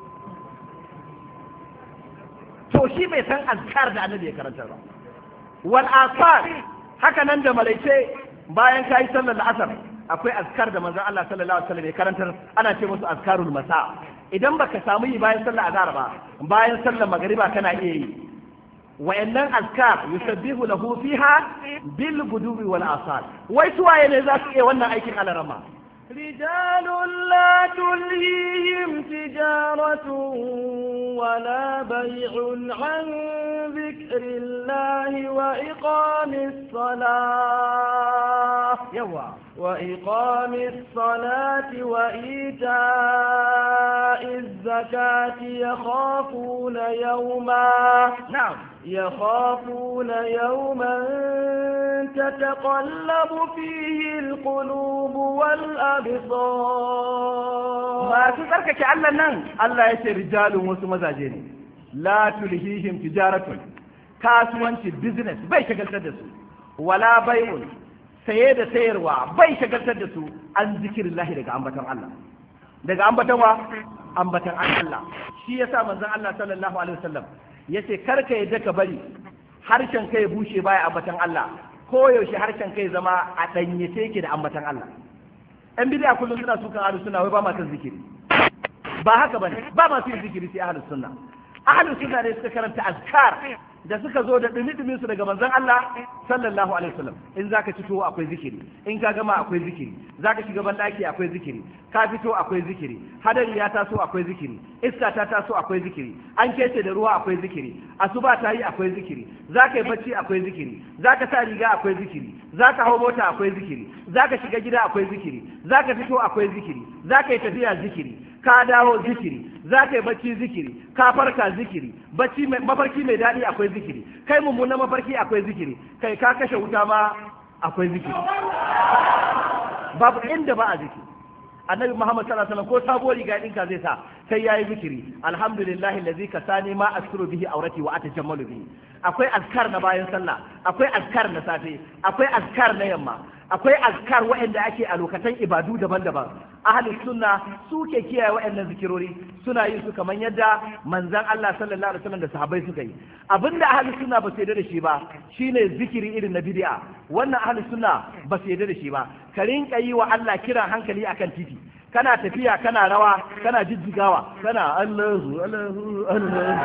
To shi bai san azkar da annabi ya karanta ba. Wal asar haka nan da malaice bayan kai sallar asar akwai azkar da manzon Allah sallallahu alaihi wasallam ya karantar, ana ce musu azkarul masa. Idan baka samu yi bayan sallar azhar ba, bayan sallar magriba kana iya yi. Wayannan azkar yusabbihu lahu fiha bil gudubi wal asal. Wai suwaye ne za su iya wannan aikin alarama? رجال لا تلهيهم تجارة ولا بيع عن ذكر الله وإقام الصلاة وإيتاء الزكاة يخافون يوما تتقلب فيه القلوب والأبصار. ما تذكرك الله يسير رجال وسمزاجين لا تلهيهم تجارة kasuwanci business bai shagaltar da su wala bai'un saye da sayarwa bai shagaltar da su an zikirin lahi daga ambatan Allah ambatan Allah. Shi yasa manzon Allah sallallahu alaihi wasallam yace karka yadda ka bari harshen kai bushe baya ambatan Allah, ko yaushe harshen kai zama a danyace yake da ambatan Allah. Yan bid'a kullum suna sukan ahlus sunna wai ba ma san zikiri. Ba haka bane, ba ma su zikiri sai ahlus sunna. Ahlus sunna ne suka karanta azkar da suka zo da dumi-dumin su daga manzon Allah sallallahu alaihi wasallam. In zaka fito akwai zikiri, in ka gama akwai zikiri, zaka shiga ban daki akwai zikiri, ka fito akwai zikiri, hadari ya taso akwai zikiri, iska ta taso akwai zikiri, an kece da ruwa akwai zikiri, asuba ta yi akwai zikiri, zaka yi bacci akwai zikiri, zaka sa riga akwai zikiri, zaka hau mota akwai zikiri, zaka shiga gida akwai zikiri, zaka fito akwai zikiri, zaka yi tafiya zikiri, ka dawo zikiri, zaka yi bacci zikiri, ka farka zikiri, mafarki mai daɗi akwai zikiri, kai mummunan mafarki akwai zikiri, kai ka kashe wuta ma akwai zikiri. Babu inda ba a zikiri. Annabi Muhammad sallallahu alaihi wasallam ko sabuwar riga ɗinka zai sa sai yayi zikiri. Alhamdulillahi allazi kasani ma asturu bihi aurati wa atajammalu bihi. Akwai azkar na bayan sallah, akwai azkar na safe, akwai azkar na yamma, akwai azkar waɗanda ake a lokacin ibadu daban-daban. Ahlus sunna suke kiyaye waɗannan zikirori, suna yin su kamar yadda manzon Allah sallallahu alaihi wasallam da sahabbai suka yi. Abinda ahlus sunna ba su yarda da shi ba shine zikiri irin na bid'a. Wannan ahlus sunna ba su yarda da shi ba. Ka rinka yi wa Allah kiran hankali akan titi. Kana tafiya kana rawa kana jijjigawa kana Allahu Allahu Allahu.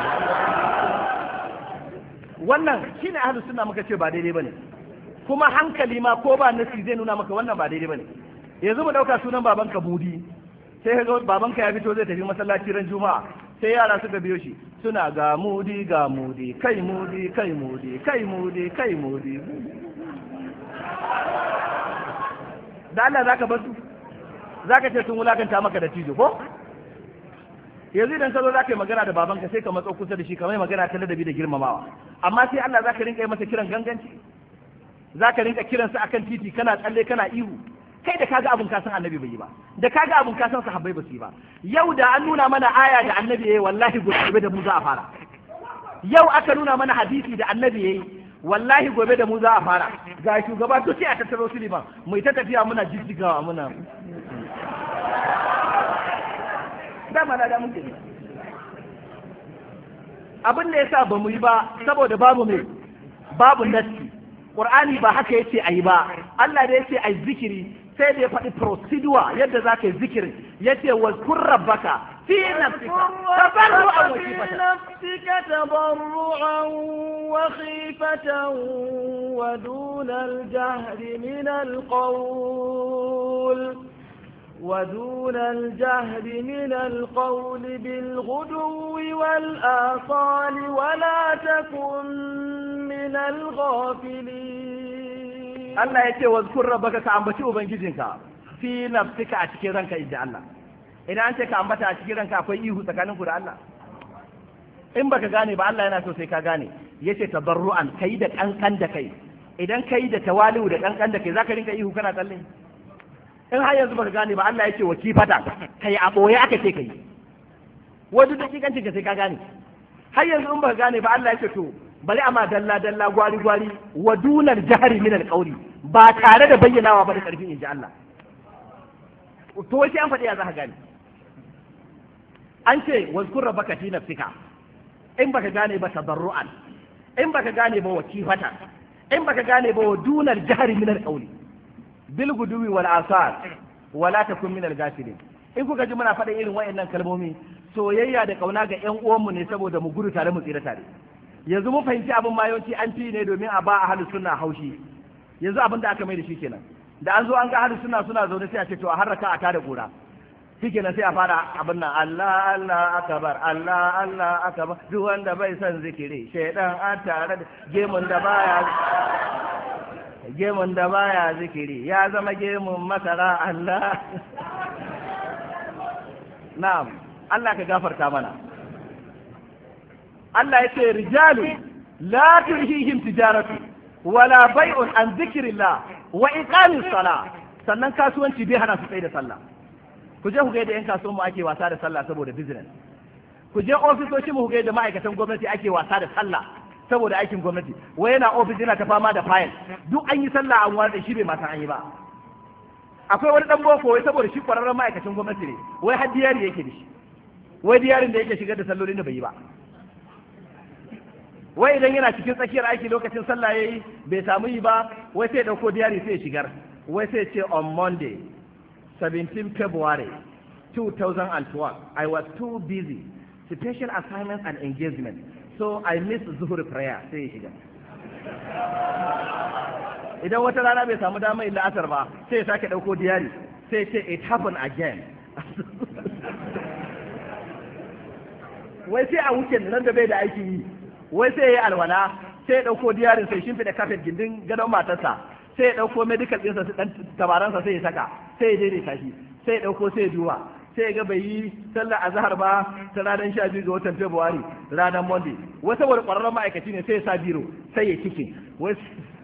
Wannan shine ahlus sunna muka ce ba daidai bane. Kuma hankali ma ko ba nasi zai nuna maka wannan ba daidai bane. Yanzu mu dauka sunan babanka Mudi, sai ga babanka ya fito zai tafi masallaci ran Juma'a, sai yara suka biyo shi suna ga Mudi kai Mudi kai Mudi kai Mudi. Da Allah zaka bar su? zaka ce sun wulakanta maka da tijo ko yanzu idan ka zo zaka yi magana da babanka sai ka matso kusa da shi kamar magana ta ladabi da girmamawa amma sai Allah zaka rinka yi masa kiran ganganci zaka rinka kiransa akan titi kana tsalle kana ihu kai da kaga abun kasan annabi bai yi ba da kaga abun kasan sahabbai ba su yi ba yau da an nuna mana aya da annabi yayi wallahi gobe da mu za a fara yau aka nuna mana hadisi da annabi yayi wallahi gobe da mu za a fara ga shugaba duk sai a tattaro su liman mu ta tafiya muna jijjigawa muna da mana da muke abin da yasa ba mu yi ba saboda babu nassi Qur'ani ba haka yace ayi ba Allah da yace ayi zikiri sai da ya faɗi procedure yadda za ka yi zikirin yace wazkur rabbaka fi nafsika tadarru'an wa khifatan wa duna al-jahri min al-qawl ودون الجهر من القول بالغدو والآصال ولا تكن من الغافلين الله يتي واذكر ربك كأنبتي وبنجزنك في نفسك أتكيرنك إذا الله إذا أنت كأنبتي أتكيرنك أكوي إيهو تكاننك دا الله in baka gane ba Allah yana so sai ka gane yace tabarru'an kai da kankan da kai idan kai da tawali'u da kankan da kai zaka rinka ihu kana tsalle in har yanzu baka gane ba Allah yake wakifata kai a boye aka ce kai wanda dakikancin ka sai ka gane har yanzu in baka gane ba Allah yake to bari amma dalla dalla gwari gwari wa dunar jahri min alqawli ba tare da bayyanawa ba da karfin inji Allah to sai an faɗi ya za ka gane an ce wazkur rabbaka fi nafsika in baka gane ba tadarruan in baka gane ba wakifata in baka gane ba wa dunar jahri min alqawli bil guduwi wal asar wala takun min al gafilin in kuka ji muna faɗa irin wayannan kalmomi soyayya da kauna ga ƴan uwanmu ne saboda mu gudu tare mu tsira tare yanzu mun fahimci abin ma yawanci an fi ne domin a ba ahlus sunna haushi yanzu abin da aka mai da shi kenan da an zo an ga ahlus sunna suna zaune sai a ce to a harraka a tada kura shikenan sai a fara abin nan Allah Allah akbar Allah Allah akbar duk wanda bai son zikiri shedan a tare da gemun da baya zikiri ya zama gemun masara Allah na'am Allah ka gafarta mana Allah ya ce rijalu la tulhihim tijaratu wala bai'un an zikrillah wa iqamis salah sannan kasuwanci bai hana su tsaye da sallah ku je ku ga yadda yan kasuwan mu ake wasa da sallah saboda business ku je ofisoshi mu ku ga yadda ma'aikatan gwamnati ake wasa da sallah saboda aikin gwamnati wai yana ofis yana ta fama da fayil duk an yi sallah an watsa shi bai ma san an yi ba akwai wani dan boko wai saboda shi kwararren ma'aikacin gwamnati ne wai har diyari yake da shi wai diyarin da yake shigar da sallolin da bai yi ba wai idan yana cikin tsakiyar aiki lokacin sallah yayi bai samu yi ba wai sai ya dauko diyari sai ya shigar wai sai ya ce on Monday 17 February 2012 I was too busy special assignments and engagement so I missed zuhur prayer sai ya shiga idan wata rana bai samu dama illa asar ba sai ya sake dauko diyari sai ya ce it happened again wai sai a weekend nan da bai da aiki yi wai sai ya yi alwala sai ya dauko diyarin sai shimfida kafet gindin gadon matarsa sai ya dauko medical ɗinsa dan tabaransa sai ya saka sai ya daidaita shi sai ya dauko sai ya duba sai ga bai yi sallar azhar ba ta ranar 12 ga watan February ranar Monday wai saboda ƙwararren ma'aikaci ne sai ya sa biro sai ya kike wai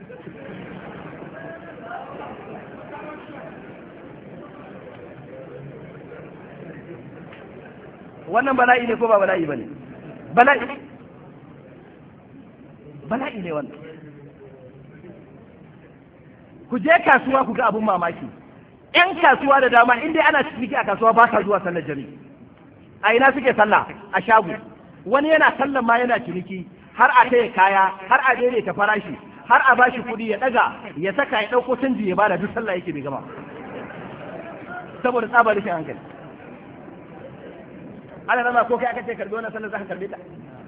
wannan bala'i ne ko ba bala'i bane bala'i ne wannan ku je kasuwa ku ga abun mamaki ƴan kasuwa da dama in dai ana ciniki a kasuwa ba sa zuwa sallar jami'i a ina suke sallah a shago wani yana sallar ma yana ciniki har a taya kaya har a daidaita farashi har a bashi kuɗi ya ɗaga ya saka ya ɗauko canji ya bada duk sallah yake bai gama saboda tsabar rashin hankali ana rama ko kai aka ce karbi wannan sallar za ka karbe ta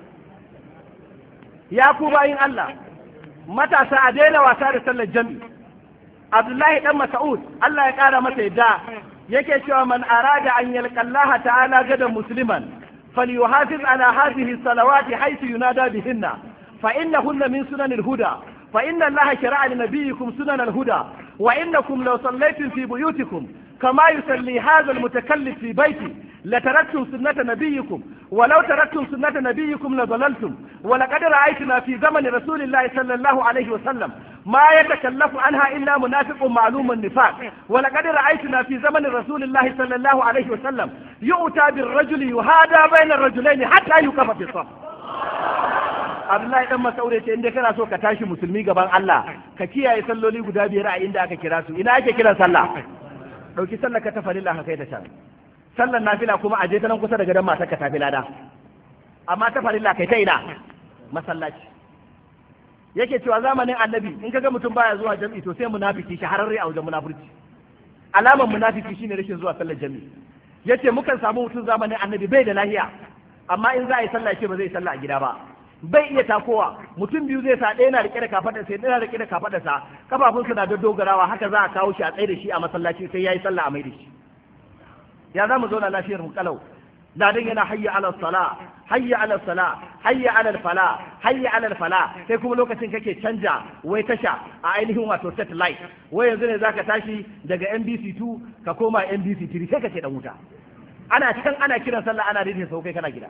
ya ku bayin Allah matasa a daina wasa da sallar jami'i Abdullahi dan Mas'ud Allah ya kara masa yadda yake cewa man arada an yalqa Allah ta'ala gadan musliman falyuhafiz ala hadhihi salawati haythu yunada bihinna fa innahunna min sunanil huda fa inna Allah shara'a li nabiyyikum sunanal huda wa innakum law sallaytum fi buyutikum كما يصلي هذا المتكلف في بيتي لتركتم سنة نبيكم ولو تركتم سنة نبيكم لضللتم ولقد رأيتنا في زمن رسول الله صلى الله عليه وسلم ما يتكلف عنها إلا منافق معلوم النفاق ولقد رأيتنا في زمن رسول الله صلى الله عليه وسلم يؤتى بالرجل يهادى بين الرجلين حتى يقف في الصف. Abdullahi dan Mas'ud ce inda kana so ka tashi musulmi gaban Allah ka kiyaye salloli guda biyar a inda aka kira su. Ina ake kiran sallah? Dauki sallar ka ta farilla ka kai ta can. Sallar nafila kuma aje ta nan kusa da gadon matar ka tafi lada. Amma ta farilla kai ta ina? Masallaci. Yake cewa zamanin Annabi in kaga mutum baya zuwa jami'i to sai munafiki shahararre a wajen munafurci. Alaman munafiki shine rashin zuwa sallar jami'i. Yace mukan samu mutum zamanin Annabi bai da lahiya amma in za a yi sallah ce ba zai sallah a gida ba. Bai iya takowa mutum biyu zai sa ɗaya na rike da kafaɗarsa ɗaya na rike da kafaɗarsa kafafunsa na dogarawa haka za a kawo shi a tsaye da shi a masallaci sai yayi sallah a mai da shi. Ya za mu zauna lafiyar mu kalau ladan yana hayya ala sala hayya ala sala hayya ala fala hayya ala fala sai kuma lokacin kake canja wai tasha a ainihin wato satellite wai yanzu ne zaka tashi daga NBC2 ka koma NBC3 sai kace dan wuta ana can ana kiran sallah ana ridin sau kai kana gida.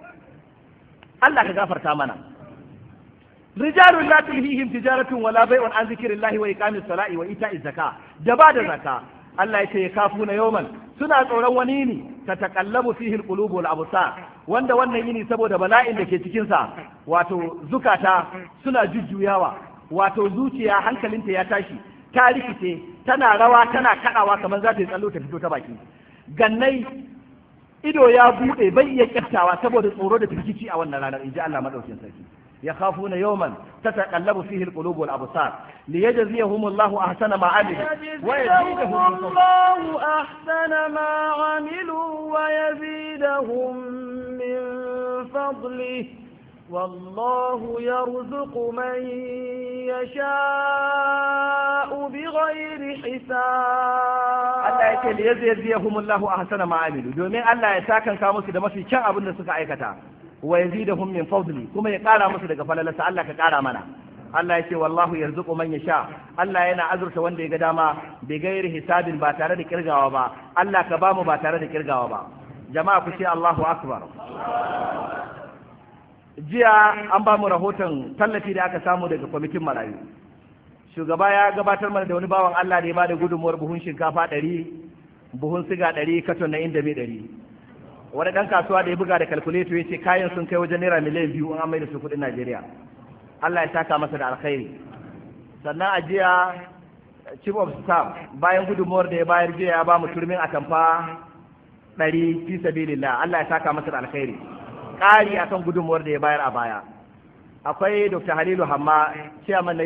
Allah ka gafarta mana. Rijalun la tulhihim tijaratun wala bai'un an zikrillahi wa iqamis salati wa ita'iz zaka. Da ba da zaka. Allah ya ce ya kafuna yawman suna tsoron wani ne ta taqallabu fihi alqulub wal absar wanda wannan yini saboda bala'in da ke cikin sa wato zukata suna jujjuyawa wato zuciya hankalinta ya tashi ta rikice tana rawa tana kadawa kamar za ta yi tsallo ta fito ta baki. Gannai ido ya bude bai iya kyaftawa saboda tsoro da firgici a wannan ranar inji Allah madaukakin sarki yakhafuna yawman tataqallabu fihi alqulub wal absar liyajziyahum Allahu ahsana ma amilu wa yazidahum Allahu ahsana ma amilu wa yazidahum min fadlihi والله يرزق من يشاء بغير حساب. Allah yake da yaziyahum Allahu ahsana ma amilu domin Allah ya sakanka musu da mafi kyan abin da suka aikata wa yazidahum min fadli kuma ya kara musu daga falalarsa Allah ka kara mana. Allah yake wallahu yarzuqu man yasha Allah yana azurta wanda ya ga dama bi gairi hisabin ba tare da kirgawa ba Allah ka bamu ba tare da kirgawa ba. Jama'a ku ce Allahu akbar. Jiya an ba mu rahoton tallafi da aka samu daga kwamitin marayu. Shugaba ya gabatar mana da wani bawan Allah da ya bada gudunmuwar buhun shinkafa 100, buhun siga 100, katon na indomi 100. Wani ɗan kasuwa da ya buga da kalkuleto ya ce kayan sun kai wajen naira miliyan 2 an mai da su kuɗin Najeriya. Allah ya saka masa da alkhairi. Sannan a jiya chief of staff bayan gudunmuwar da ya bayar jiya ya ba mu turmin atamfa 100 fi sabilillah. Allah ya saka masa da alkhairi. Ƙari akan gudunmuwar da ya bayar a baya. Akwai Dr. Halilu Hamma, chairman na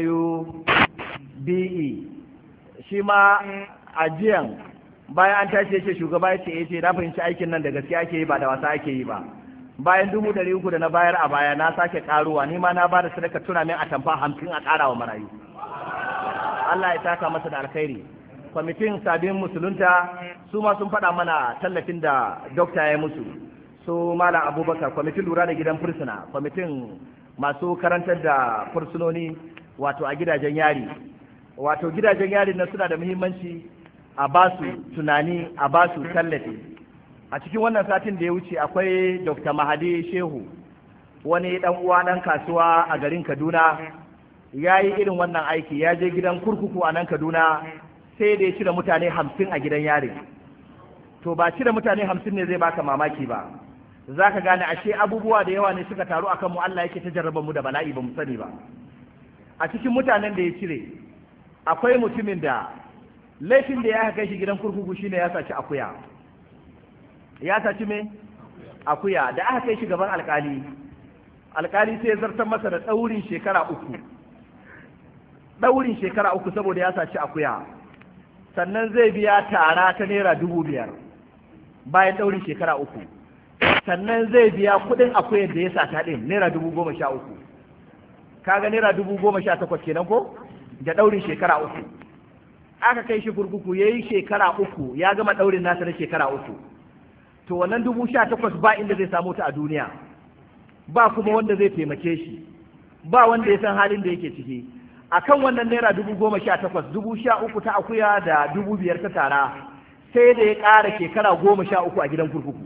UBE, shi ma ajiyan bayan an tashi yace shugaba yace na fahimci aikin nan da gaske ake yi ba da wasa ake yi ba. Bayan 300 da na bayar a baya na sake karuwa ni ma na bada sadaka tuna min atamfa 50 a ƙarawa marayu. Allah ya saka masa da alkhairi. Kwamitin sabbin musulunta su ma sun faɗa mana tallafin da dokta ya musu. So Malam Abubakar, kwamitin lura da gidan fursuna, kwamitin masu karantar da fursunoni wato a gidajen yari. Wato gidajen yari na suna da muhimmanci a basu tunani, a basu tallafi. A cikin wannan satin da ya wuce akwai Dr. Mahadi Shehu, wani dan uwa dan kasuwa a garin Kaduna, ya yi irin wannan aiki, ya je gidan kurkuku a nan Kaduna sai da ya cire mutane 50 a gidan yari. To ba cire mutane 50 ne zai baka mamaki ba. Za ka gane ashe abubuwa da yawa ne suka taru a kanmu Allah yake ta jarraba mu da bala'i ba mu sani ba. A cikin mutanen da ya cire akwai mutumin da laifin da ya kai shi gidan kurkuku shine ya saci akuya. Ya saci me? Akuya. Da aka kai shi gaban alkali, alkali sai ya zartar masa da ɗaurin shekara 3. Ɗaurin shekara 3 saboda ya saci akuya. Sannan zai biya tara ta naira 5,000 bayan ɗaurin shekara 3. Sannan zai biya kuɗin akuyar da ya sata ɗin naira 13,000. Kaga naira 18,000 kenan ko? Da ɗaurin shekara 3. Aka kai shi kurkuku ya yi shekara 3 ya gama ɗaurin nasa na shekara 3. To wannan 18,000 ba inda zai samu ta a duniya, ba kuma wanda zai taimake shi, ba wanda ya san halin da yake ciki. Akan wannan naira 18,000, 13,000 ta akuya da 5,000 ta tara, sai da ya ƙara shekara 13 a gidan kurkuku,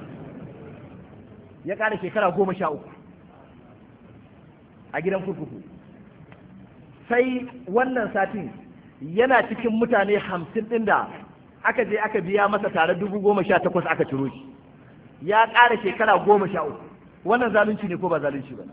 ya ƙara shekara 13 a gidan kurkuku. Sai wannan satin yana cikin mutane 50 ɗin da aka je aka biya masa tare 18,000 aka ciro shi, ya ƙara shekara 13. Wannan zalunci ne ko ba zalunci ba?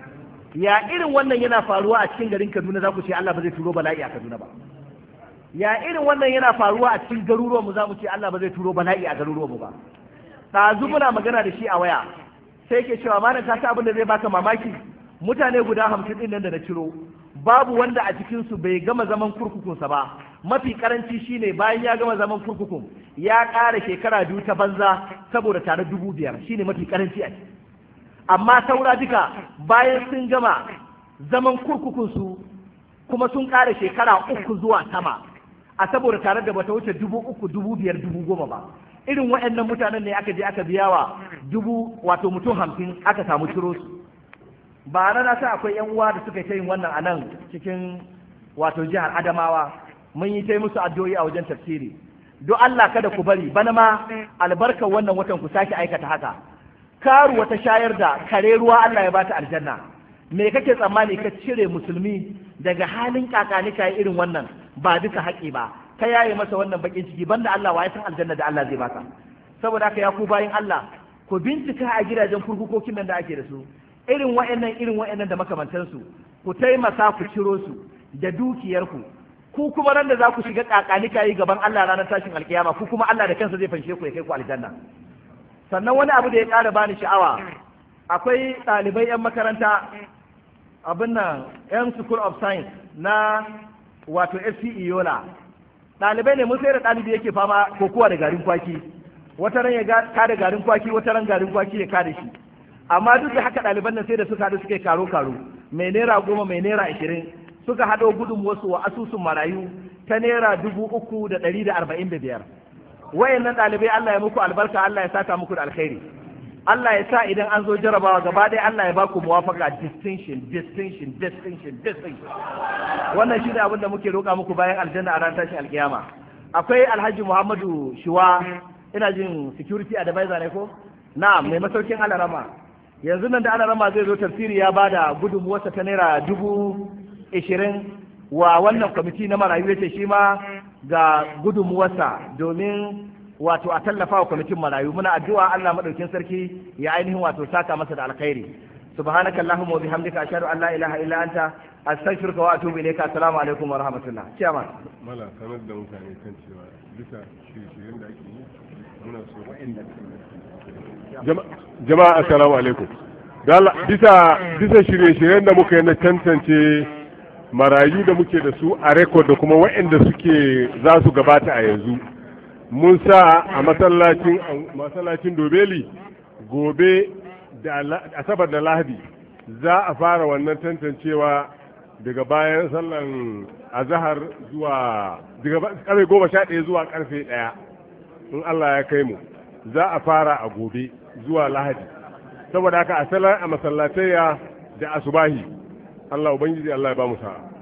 Ya irin wannan yana faruwa a cikin garin Kaduna za ku ce Allah ba zai turo bala'i a Kaduna ba? Ya irin wannan yana faruwa a cikin garuruwanmu za mu ce Allah ba zai turo bala'i a garuruwanmu ba? Ɗazu muna magana da shi a waya sai ke cewa malam ka sa abin da zai baka mamaki, mutane guda 50 ɗin nan da na ciro babu wanda a cikinsu bai gama zaman kurkukunsa ba. Mafi karanci shine bayan ya gama zaman kurkukun ya ƙara shekara 2 ta banza saboda tare 5,000 shine mafi karanci a ciki. Amma saura duka bayan sun gama zaman kurkukunsu kuma sun ƙara shekara 3 zuwa sama a saboda tare da bata wuce 3,000, 5,000, 10,000 ba. Irin waɗannan mutanen ne aka je aka biya wa mutum 50 aka samu ciro su. Ba na sa akwai yan uwa da suka yi ta yin wannan a nan cikin jihar Adamawa, mun yi ta musu addu'o'i a wajen tafsiri. Don Allah kada ku bari bana ma albarkar wannan watan ku sake aikata haka. Karuwa ta shayar da kare ruwa Allah ya bata aljanna. Me kake tsammani ka cire musulmi daga halin kakanika irin wannan ba duka haƙi ba, ka yaye masa wannan bakin ciki, banda Allah wa ya san aljanna da Allah zai baka. Saboda haka ya ku bayin Allah, ku bincika a gidajen kurkukokin nan da ake da su irin wa'annan da makamantansu, ku taimaka ku ciro su da dukiyarku. Ku kuma ran da za ku shiga kakanika yi gaban Allah ranar tashin alkiyama, ku kuma Allah da kansa zai fanshe ku ya kai ku aljanna. Sannan wani abu da ya ƙara bani sha'awa, akwai ɗalibai 'yan makaranta abin nan 'yan School of Science na FCE Yola. Ɗalibai ne mun sai da ɗalibi yake fama kokowa da garin kwaki, wata ran ya kada garin kwaki, wata ran garin kwaki ya kada shi. Amma duk da haka ɗaliban nan sai da suka haɗu suka yi karo-karo, mai naira 10, mai naira 20, suka haɗo gudunmuwarsu wa asusun marayu ta naira 3,145. Wayannan ɗalibai Allah ya muku albarka, Allah ya saka muku da alkhairi. Allah ya sa idan an zo jarabawa gaba ɗaya Allah ya ba ku muwafaka distinction. Wannan shi ne abin da muke roƙa muku bayan aljanna a ran tashin alkiyama. Akwai Alhaji Muhammadu Shuwa, ina jin security advisor ne ko? Na'am, mai masaukin Alarama. Yanzu nan da Alarama zai zo tafsiri ya bada gudunmuwarsa ta naira 20,000 wa wannan kwamiti na marayu, yace shi ma ga gudunmuwarsa domin a tallafa wa kwamitin marayu. Muna addu'a Allah madaukin sarki ya ainihin saka masa da alkhairi. Subhanaka Allahumma wa bihamdika ashhadu an la ilaha illa anta astaghfiruka wa atubu ilayka. Assalamu alaikum wa rahmatullah. Chairman. Mala sanar da mutane kan cewa bisa shirye-shiryen da ake yi muna so jama'a assalamu alaikum. Bisa shirye-shiryen da muka yi na tantance marayu da muke da su a rekod da kuma waɗanda suke za su gabata a yanzu, mun sa a masallacin Dobeli gobe da Asabar da Lahadi za a fara wannan tantancewa daga bayan sallan azahar zuwa daga karfe 11 zuwa karfe 1 in Allah ya kai mu. Za a fara a gobe zuwa Lahadi, saboda haka a masallatayya da asubahi. Allah ubangiji Allah ya ba mu sa'a.